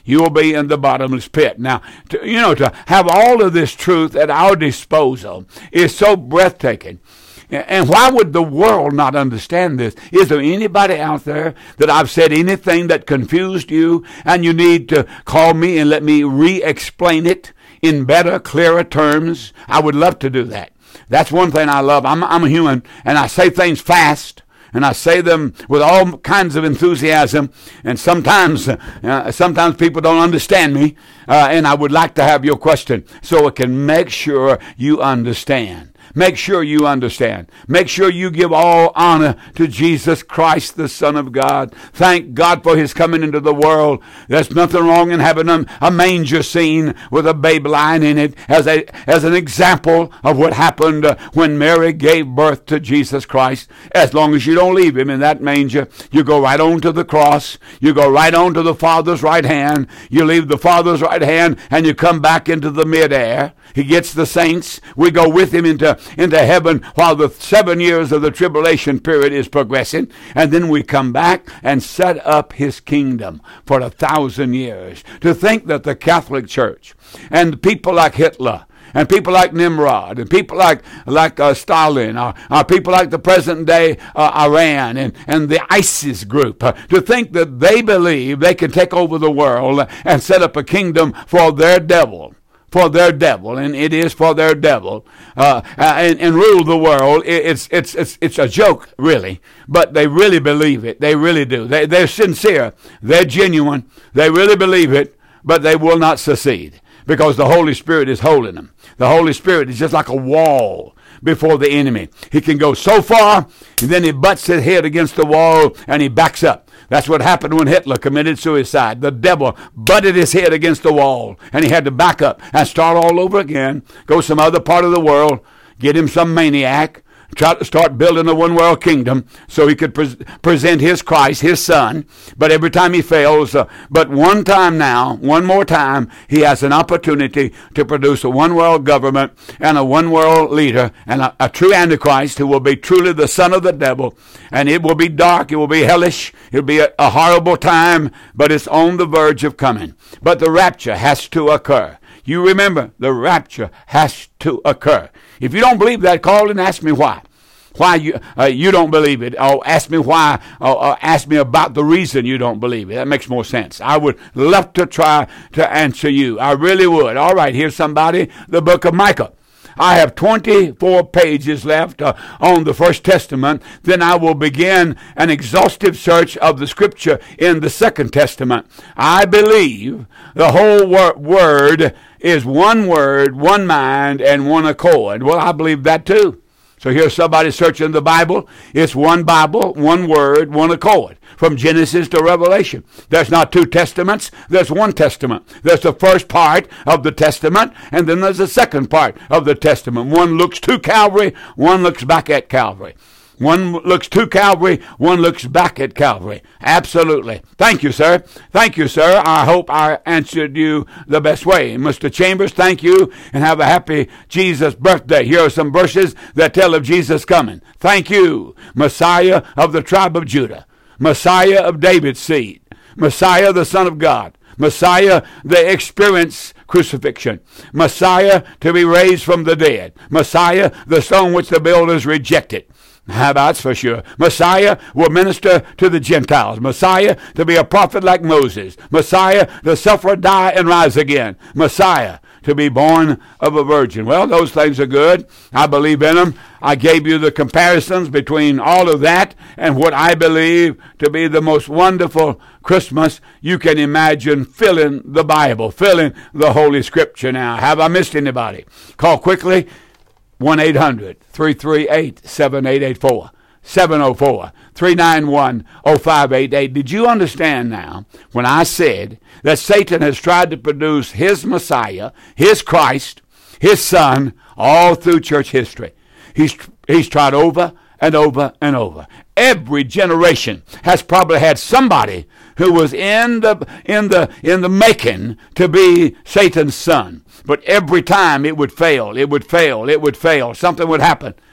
you will be in the bottomless pit. Now, to, you know, to have all of this truth at our disposal is so breathtaking. And why would the world not understand this? Is there anybody out there that I've said anything that confused you and you need to call me and let me re-explain it in better, clearer terms? I would love to do that. That's one thing I love. I'm, I'm a human, and I say things fast, and I say them with all kinds of enthusiasm, and sometimes uh, sometimes people don't understand me, uh, and I would like to have your question so it can make sure you understand. Make sure you understand. Make sure you give all honor to Jesus Christ, the Son of God. Thank God for his coming into the world. There's nothing wrong in having a, a manger scene with a babe lying in it as a as an example of what happened uh, when Mary gave birth to Jesus Christ. As long as you don't leave him in that manger, you go right on to the cross. You go right on to the Father's right hand. You leave the Father's right hand and you come back into the midair. He gets the saints. We go with him into into heaven while the seven years of the tribulation period is progressing, and then we come back and set up his kingdom for a thousand years. To think that the Catholic Church and people like Hitler and people like Nimrod and people like like uh, Stalin or, or people like the present day uh, Iran and, and the ISIS group, uh, to think that they believe they can take over the world and set up a kingdom for their devil. For their devil, and it is for their devil, uh, and, and rule the world. It's it's it's it's a joke, really, but they really believe it. They really do. They they're sincere. They're genuine. They really believe it, but they will not succeed because the Holy Spirit is holding them. The Holy Spirit is just like a wall before the enemy. He can go so far, and then he butts his head against the wall, and he backs up. That's what happened when Hitler committed suicide. The devil butted his head against the wall, and he had to back up and start all over again, go some other part of the world, get him some maniac, try to start building a one-world kingdom so he could pre- present his Christ, his son. But every time he fails, uh, but one time now, one more time, he has an opportunity to produce a one-world government and a one-world leader and a, a true Antichrist who will be truly the son of the devil. And it will be dark, it will be hellish, it will be a, a horrible time, but it's on the verge of coming. But the rapture has to occur. You remember, the rapture has to occur. If you don't believe that, call and ask me why. Why you uh, you don't believe it. Or ask me why, or, or ask me about the reason you don't believe it. That makes more sense. I would love to try to answer you. I really would. All right, here's somebody, the book of Micah. I have twenty-four pages left uh, on the First Testament. Then I will begin an exhaustive search of the Scripture in the Second Testament. I believe the whole wor- word is one word, one mind, and one accord. Well, I believe that too. So here's somebody searching the Bible. It's one Bible, one word, one accord. From Genesis to Revelation. There's not two testaments. There's one testament. There's the first part of the testament, and then there's the second part of the testament. One looks to Calvary, one looks back at Calvary. One looks to Calvary, one looks back at Calvary. Absolutely. Thank you, sir. Thank you, sir. I hope I answered you the best way. Mister Chambers, thank you, and have a happy Jesus birthday. Here are some verses that tell of Jesus coming. Thank you, Messiah of the tribe of Judah, Messiah of David's seed, Messiah, the Son of God, Messiah, the experienced crucifixion, Messiah to be raised from the dead, Messiah, the stone which the builders rejected. How about for sure? Messiah will minister to the Gentiles. Messiah to be a prophet like Moses. Messiah to suffer, die, and rise again. Messiah to be born of a virgin. Well, those things are good. I believe in them. I gave you the comparisons between all of that and what I believe to be the most wonderful Christmas you can imagine, filling the Bible, filling the Holy Scripture. Now, have I missed anybody? Call quickly. one eight hundred, three three eight, seven eight eight four, seven oh four, three nine one, oh five eight eight. Did you understand now when I said that Satan has tried to produce his Messiah, his Christ, his Son, all through church history? He's, he's tried over and over and over. Every generation has probably had somebody who was in the in the in the making to be Satan's son. But every time it would fail, it would fail, it would fail. Something would happen.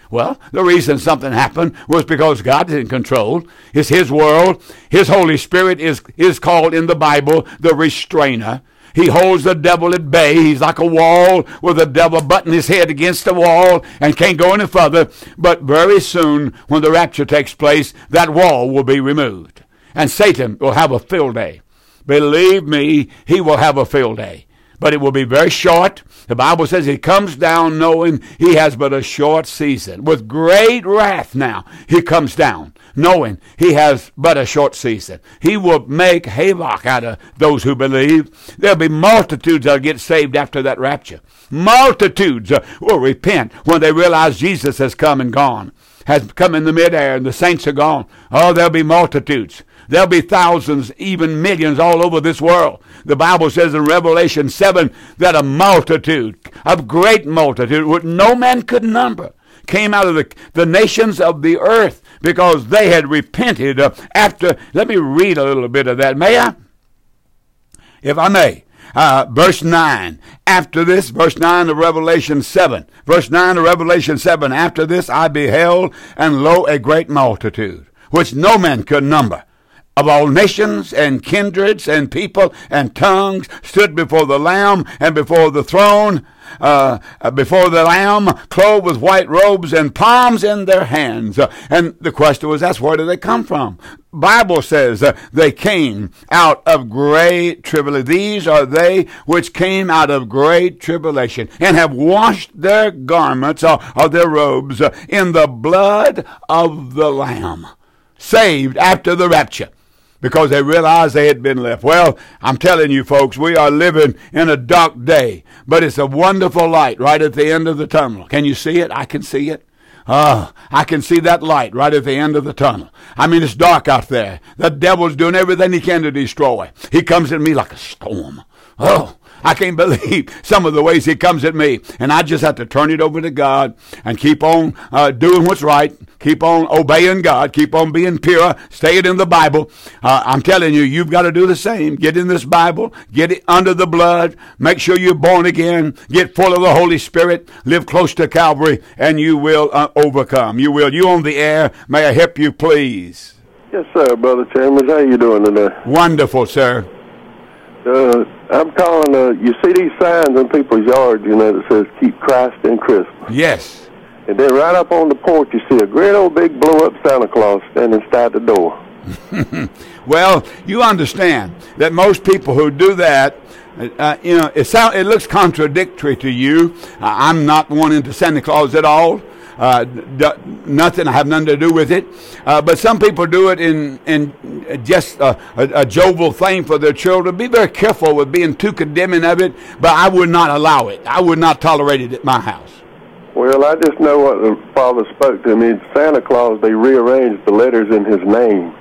Well, the reason something happened was because God is in control. It's his world. His Holy Spirit is, is called in the Bible the restrainer. He holds the devil at bay. He's like a wall with the devil butting his head against the wall and can't go any further. But very soon, when the rapture takes place, that wall will be removed. And Satan will have a field day. Believe me, he will have a field day. But it will be very short. The Bible says he comes down knowing he has but a short season. With great wrath now, he comes down knowing he has but a short season. He will make havoc out of those who believe. There'll be multitudes that will get saved after that rapture. Multitudes will repent when they realize Jesus has come and gone, has come in the midair and the saints are gone. Oh, there'll be multitudes. There'll be thousands, even millions all over this world. The Bible says in Revelation seven that a multitude, a great multitude, which no man could number, came out of the, the nations of the earth because they had repented uh, after. Let me read a little bit of that. May I? If I may. Uh, verse nine. After this, verse nine of Revelation seven. Verse nine of Revelation seven. After this I beheld, and lo, a great multitude, which no man could number, of all nations and kindreds and people and tongues, stood before the Lamb and before the throne, uh, before the Lamb, clothed with white robes and palms in their hands. Uh, and the question was, that's where do they come from? Bible says uh, they came out of great tribulation. These are they which came out of great tribulation and have washed their garments or, or their robes uh, in the blood of the Lamb. Saved after the rapture, because they realized they had been left. Well, I'm telling you folks, we are living in a dark day, but it's a wonderful light right at the end of the tunnel. Can you see it? I can see it. Oh, I can see that light right at the end of the tunnel. I mean, it's dark out there. The devil's doing everything he can to destroy. He comes at me like a storm. Oh, I can't believe some of the ways he comes at me. And I just have to turn it over to God and keep on uh, doing what's right. Keep on obeying God. Keep on being pure. Stay it in the Bible. Uh, I'm telling you, you've got to do the same. Get in this Bible. Get it under the blood. Make sure you're born again. Get full of the Holy Spirit. Live close to Calvary, and you will uh, overcome. You will. You on the air. May I help you, please? Yes, sir, Brother Chambers. How you doing today? Wonderful, sir. Uh, I'm calling, uh, you see these signs in people's yards, you know, that says, keep Christ in Christmas. Yes. And then right up on the porch, you see a great old big blow-up Santa Claus standing inside the door. Well, you understand that most people who do that, uh, you know, it, sound, it looks contradictory to you. Uh, I'm not one into Santa Claus at all. Uh, d- nothing, I have nothing to do with it. Uh, but some people do it in, in just a, a, a jovial thing for their children. Be very careful with being too condemning of it, but I would not allow it. I would not tolerate it at my house. Well, I just know what the Father spoke to me. Santa Claus, they rearranged the letters in his name.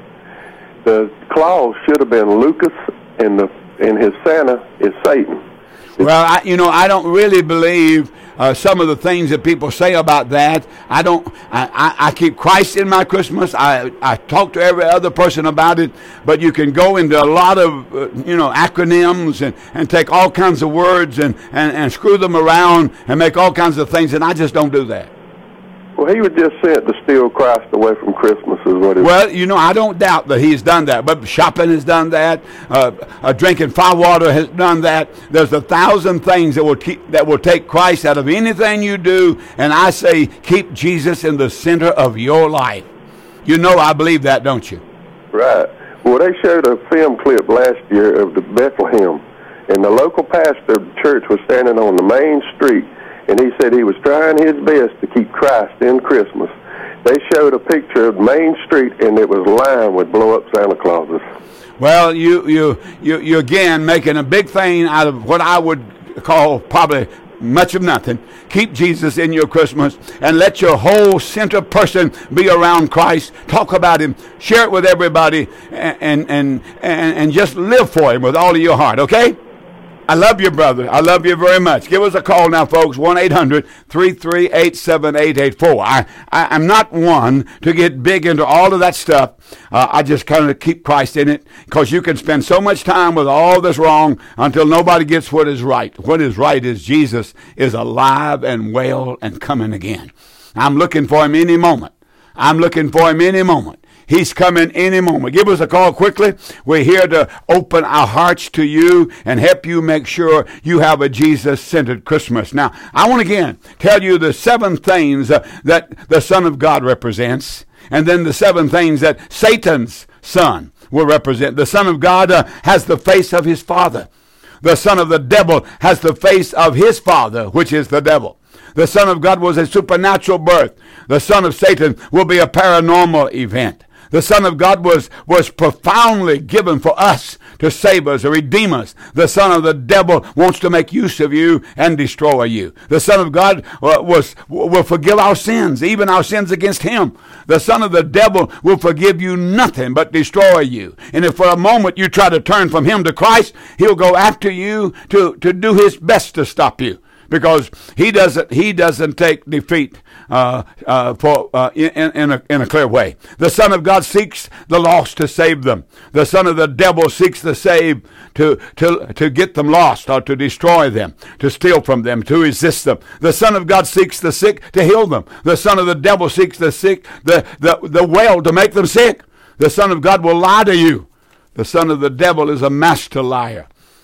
The Claus should have been Lucas, and the and his Santa is Satan. Well, I, you know, I don't really believe uh, some of the things that people say about that. I don't. I, I, I keep Christ in my Christmas. I I talk to every other person about it. But you can go into a lot of uh, you know acronyms and, and take all kinds of words and, and, and screw them around and make all kinds of things. And I just don't do that. Well, he was just sent to steal Christ away from Christmas, is what it Well, you know, I don't doubt that he's done that. But shopping has done that. Uh, uh, drinking fire water has done that. There's a thousand things that will keep, that will take Christ out of anything you do. And I say, keep Jesus in the center of your life. You know, I believe that, don't you? Right. Well, they showed a film clip last year of the Bethlehem, and the local pastor of the church was standing on the main street. And he said he was trying his best to keep Christ in Christmas. They showed a picture of Main Street, and it was lined with blow-up Santa Clauses. Well, you, you, you, you again making a big thing out of what I would call probably much of nothing. Keep Jesus in your Christmas and let your whole center person be around Christ. Talk about him. Share it with everybody and, and, and, and just live for him with all of your heart, okay? I love you, brother. I love you very much. Give us a call now, folks, one eight hundred, three three eight, seven eight eight four. I, I, I'm not one to get big into all of that stuff. Uh, I just kind of keep Christ in it because you can spend so much time with all that's wrong until nobody gets what is right. What is right is Jesus is alive and well and coming again. I'm looking for him any moment. I'm looking for him any moment. He's coming any moment. Give us a call quickly. We're here to open our hearts to you and help you make sure you have a Jesus-centered Christmas. Now, I want to again tell you the seven things uh, that the Son of God represents, and then the seven things that Satan's son will represent. The Son of God uh, has the face of his Father. The son of the devil has the face of his father, which is the devil. The Son of God was a supernatural birth. The son of Satan will be a paranormal event. The Son of God was, was profoundly given for us to save us, to redeem us. The son of the devil wants to make use of you and destroy you. The Son of God uh, was, will forgive our sins, even our sins against him. The son of the devil will forgive you nothing but destroy you. And if for a moment you try to turn from him to Christ, he'll go after you to, to do his best to stop you. Because he doesn't, he doesn't take defeat uh, uh, for uh, in, in, a, in a clear way. The Son of God seeks the lost to save them. The son of the devil seeks to save, to to to get them lost, or to destroy them, to steal from them, to resist them. The Son of God seeks the sick to heal them. The son of the devil seeks the sick, the the the well to make them sick. The Son of God will lie to you. The son of the devil is a master liar.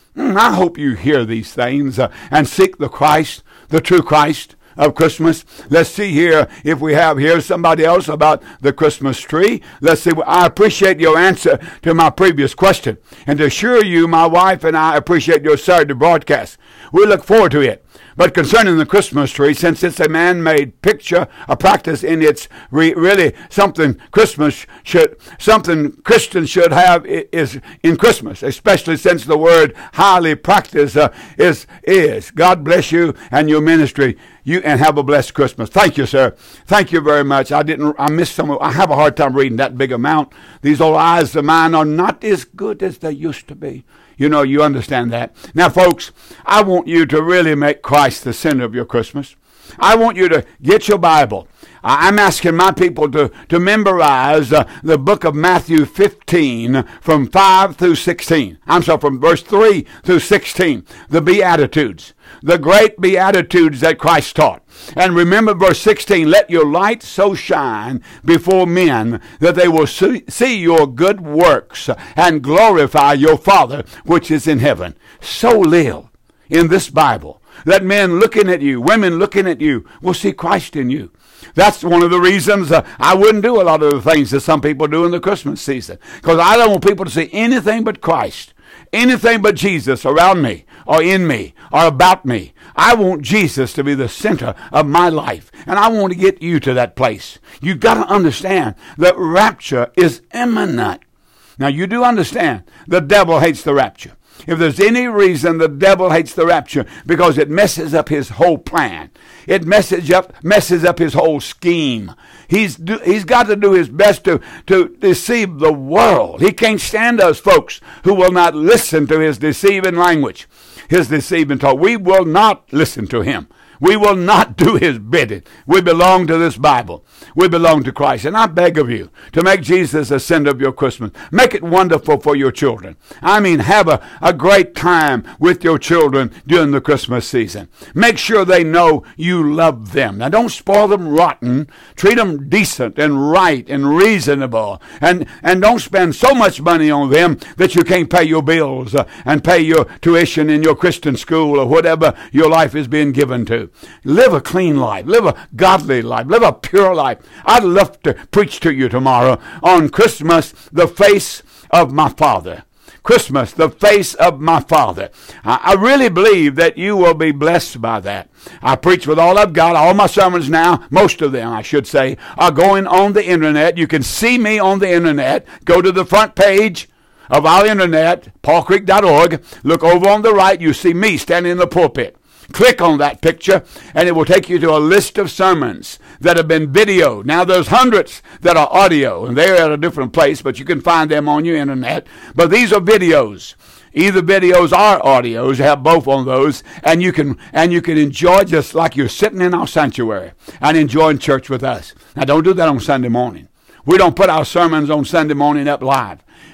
I hope you hear these things uh, and seek the Christ, the true Christ of Christmas. Let's see here if we have here somebody else about the Christmas tree. Let's see. I appreciate your answer to my previous question. And to assure you, my wife and I appreciate your Saturday broadcast. We look forward to it. But concerning the Christmas tree, since it's a man-made picture, a practice in its re- really something Christmas should, something Christians should have is in Christmas, especially since the word highly practiced uh, is is. God bless you and your ministry. You and have a blessed Christmas. Thank you, sir. Thank you very much. I didn't. I missed some. I have a hard time reading that big amount. These old eyes of mine are not as good as they used to be. You know, you understand that. Now, folks, I want you to really make Christ the center of your Christmas. I want you to get your Bible. I'm asking my people to, to memorize uh, the book of Matthew fifteen from five through sixteen. I'm sorry, from verse three through sixteen. The Beatitudes. The great Beatitudes that Christ taught. And remember verse sixteen, let your light so shine before men that they will see, see your good works and glorify your Father which is in heaven. So live in this Bible that men looking at you, women looking at you, will see Christ in you. That's one of the reasons uh, I wouldn't do a lot of the things that some people do in the Christmas season. Because I don't want people to see anything but Christ. Anything but Jesus around me, or in me, or about me. I want Jesus to be the center of my life. And I want to get you to that place. You've got to understand that rapture is imminent. Now, you do understand the devil hates the rapture. If there's any reason the devil hates the rapture, because it messes up his whole plan. It messes up messes up his whole scheme. He's do, he's got to do his best to, to deceive the world. He can't stand us folks who will not listen to his deceiving language, his deceiving talk. We will not listen to him. We will not do his bidding. We belong to this Bible. We belong to Christ. And I beg of you to make Jesus the center of your Christmas. Make it wonderful for your children. I mean, have a, a great time with your children during the Christmas season. Make sure they know you love them. Now, don't spoil them rotten. Treat them decent and right and reasonable. And, and don't spend so much money on them that you can't pay your bills uh, and pay your tuition in your Christian school or whatever your life is being given to. Live a clean life. Live a godly life. Live a pure life. I'd love to preach to you tomorrow on Christmas, the face of my Father. Christmas, the face of my Father. I really believe that you will be blessed by that. I preach with all I've got. All my sermons now, most of them, I should say, are going on the internet. You can see me on the internet. Go to the front page of our internet, paul creek dot org. Look over on the right. You see me standing in the pulpit. Click on that picture, and it will take you to a list of sermons that have been videoed. Now, there's hundreds that are audio, and they're at a different place, but you can find them on your internet. But these are videos. Either videos or audios. You have both on those, and you can and you can enjoy just like you're sitting in our sanctuary and enjoying church with us. Now, don't do that on Sunday morning. We don't put our sermons on Sunday morning up live.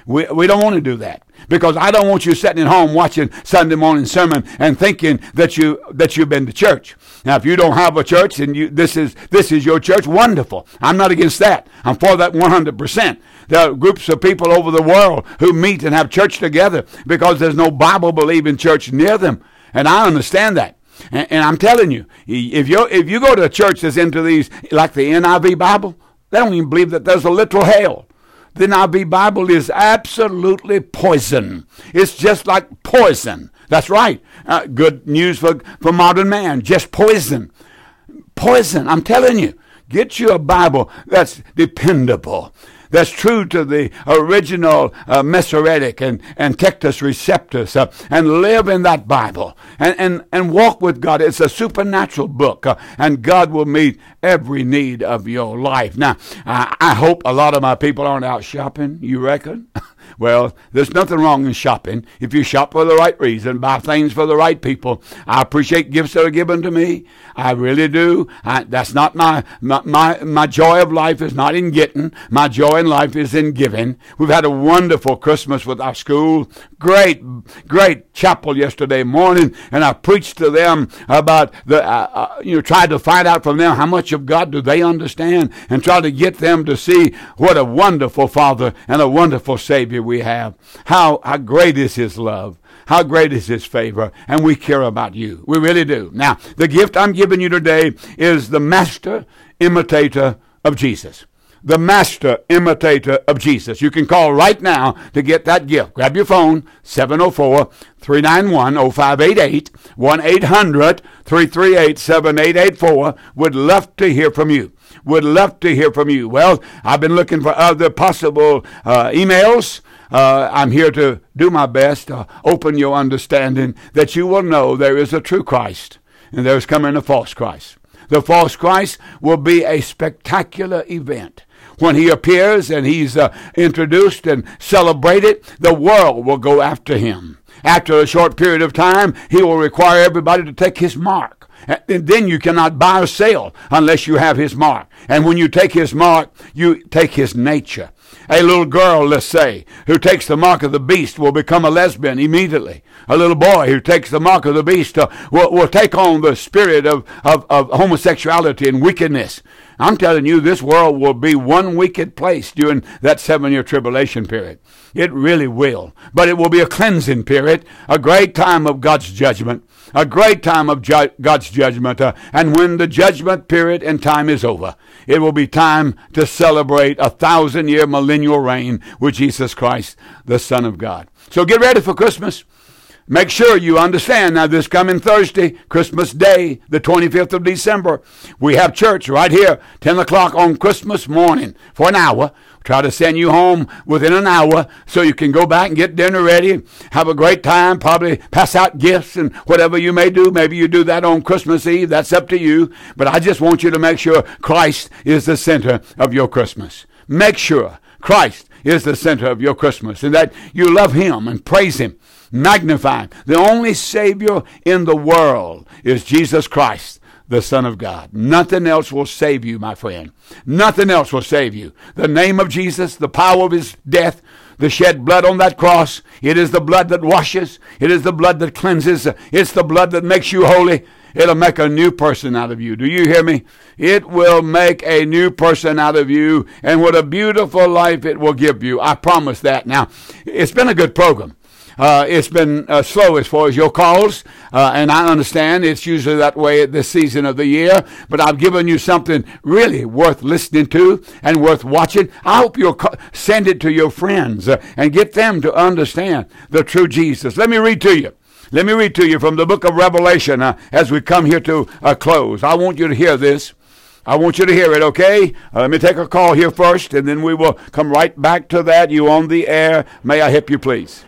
We, we don't want to do that, because I don't want you sitting at home watching Sunday morning sermon and thinking that you that you've been to church. Now, if you don't have a church and you this is this is your church, wonderful. I'm not against that. I'm for that one hundred percent. There are groups of people over the world who meet and have church together because there's no Bible-believing church near them, and I understand that. And, and I'm telling you, if you if you go to a church that's into these, like the N I V Bible, they don't even believe that there's a literal hell. The N I V Bible is absolutely poison. It's just like poison. That's right. Uh, good news for, for modern man. Just poison. Poison. I'm telling you. Get you a Bible that's dependable, that's true to the original uh, Masoretic and, and Textus Receptus, uh, and live in that Bible and, and, and walk with God. It's a supernatural book, uh, and God will meet every need of your life. Now, uh, I hope a lot of my people aren't out shopping, you reckon? Well, there's nothing wrong in shopping if you shop for the right reason, buy things for the right people. I appreciate gifts that are given to me. I really do. I, that's not my, my, my, my joy of life is not in getting. My joy in life is in giving. We've had a wonderful Christmas with our school. Great, great chapel yesterday morning, and I preached to them about the, uh, uh, you know, tried to find out from them how much of God do they understand, and try to get them to see what a wonderful Father and a wonderful Savior we have. How, how great is His love. How great is His favor, and we care about you. We really do. Now, the gift I'm giving you today is the master imitator of Jesus. The master imitator of Jesus. You can call right now to get that gift. Grab your phone, seven oh four, three nine one, oh five eight eight, one eight hundred, three three eight, seven eight eight four. Would love to hear from you. Would love to hear from you. Well, I've been looking for other possible uh, emails. Uh, I'm here to do my best to open your understanding that you will know there is a true Christ and there's coming a false Christ. The false Christ will be a spectacular event. When He appears and He's uh, introduced and celebrated, the world will go after Him. After a short period of time, He will require everybody to take His mark. And then you cannot buy or sell unless you have His mark. And when you take His mark, you take His nature. A little girl, let's say, who takes the mark of the beast will become a lesbian immediately. A little boy who takes the mark of the beast uh, will, will take on the spirit of, of, of homosexuality and wickedness. I'm telling you, this world will be one wicked place during that seven-year tribulation period. It really will. But it will be a cleansing period, a great time of God's judgment, a great time of ju- God's judgment. Uh, and when the judgment period and time is over, it will be time to celebrate a thousand-year millennial reign with Jesus Christ, the Son of God. So get ready for Christmas. Make sure you understand now this coming Thursday, Christmas Day, the twenty-fifth of December, we have church right here, ten o'clock on Christmas morning for an hour. Try to send you home within an hour so you can go back and get dinner ready, have a great time, probably pass out gifts and whatever you may do. Maybe you do that on Christmas Eve. That's up to you. But I just want you to make sure Christ is the center of your Christmas. Make sure Christ is the center of your Christmas and that you love Him and praise Him. Magnify Him. The only Savior in the world is Jesus Christ, the Son of God. Nothing else will save you, my friend. Nothing else will save you. The name of Jesus, the power of His death, the shed blood on that cross, it is the blood that washes. It is the blood that cleanses. It's the blood that makes you holy. It'll make a new person out of you. Do you hear me? It will make a new person out of you, and what a beautiful life it will give you. I promise that. Now, it's been a good program. Uh, it's been uh, slow as far as your calls, uh, and I understand it's usually that way at this season of the year, but I've given you something really worth listening to and worth watching. I hope you'll co- send it to your friends uh, and get them to understand the true Jesus. Let me read to you. Let me read to you from the book of Revelation uh, as we come here to a close. I want you to hear this. I want you to hear it, okay? Uh, let me take a call here first, and then we will come right back to that. You on the air. May I help you, please?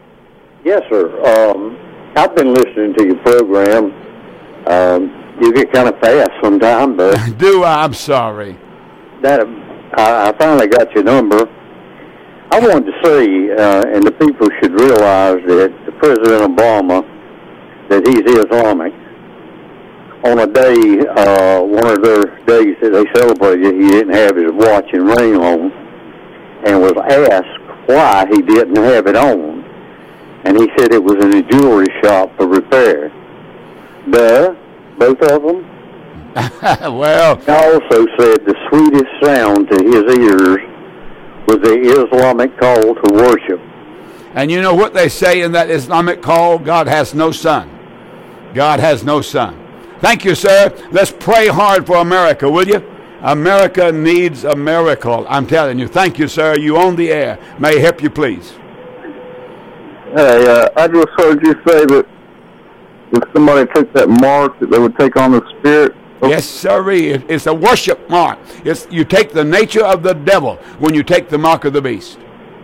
Yes, sir. Um, I've been listening to your program. Um, you get kind of fast sometimes, but do I? I'm sorry. That I, I finally got your number. I wanted to say, uh, and the people should realize that President Obama, that he's Islamic. On a day, uh, one of their days that they celebrated, he didn't have his watch and ring on, and was asked why he didn't have it on. And he said it was in a jewelry shop for repair. Duh, both of them. Well, He also said the sweetest sound to his ears was the Islamic call to worship. and you know what they say in that Islamic call? God has no son. God has no son. Thank you, sir. Let's pray hard for America, will you? America needs a miracle. I'm telling you. Thank you, sir. You own the air. May I help you, please? Hey, uh, I just heard you say that if somebody took that mark, that they would take on the spirit. Yes, sirree. It- It's a worship mark. It's, you take the nature of the devil when you take the mark of the beast.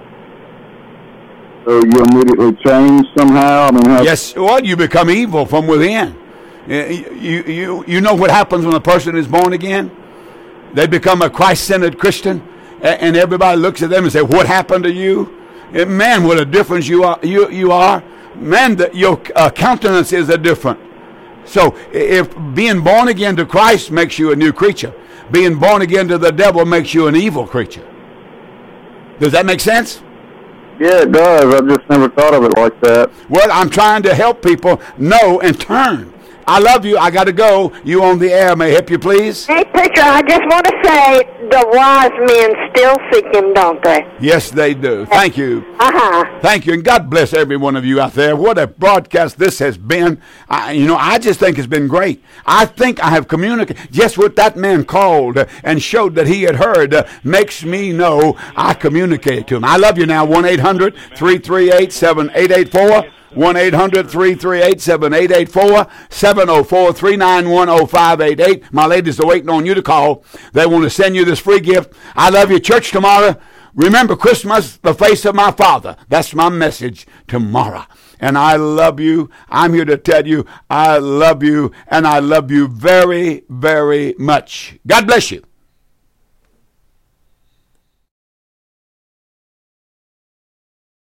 So you immediately change somehow. I mean, how, Yes, well, you become evil from within. You, you, you, you know what happens when a person is born again? They become a Christ-centered Christian, a- and everybody looks at them and says, what happened to you? And man, what a difference you are. You, you are. Man, the, your uh, countenance is a different. So if being born again to Christ makes you a new creature, being born again to the devil makes you an evil creature. Does that make sense? Yeah, it does. I just never thought of it like that. Well, I'm trying to help people know and turn. I love you. I got to go. You on the air. May I help you, please? Hey, Preacher, I just want to say the wise men still seek him, don't they? Yes, they do. Thank you. Uh-huh. Thank you. And God bless every one of you out there. What a broadcast this has been. I, you know, I just think it's been great. I think I have communicated. Just what that man called uh, and showed that he had heard uh, makes me know I communicated to him. I love you now. one eight hundred three three eight seven eight eight four. one eight hundred three three eight seven eight eight four, seven oh four three nine one oh five eight eight. My ladies are waiting on you to call. They want to send you this free gift. I love you. Church tomorrow. Remember Christmas, the face of my Father. That's my message tomorrow. And I love you. I'm here to tell you I love you, and I love you very, very much. God bless you.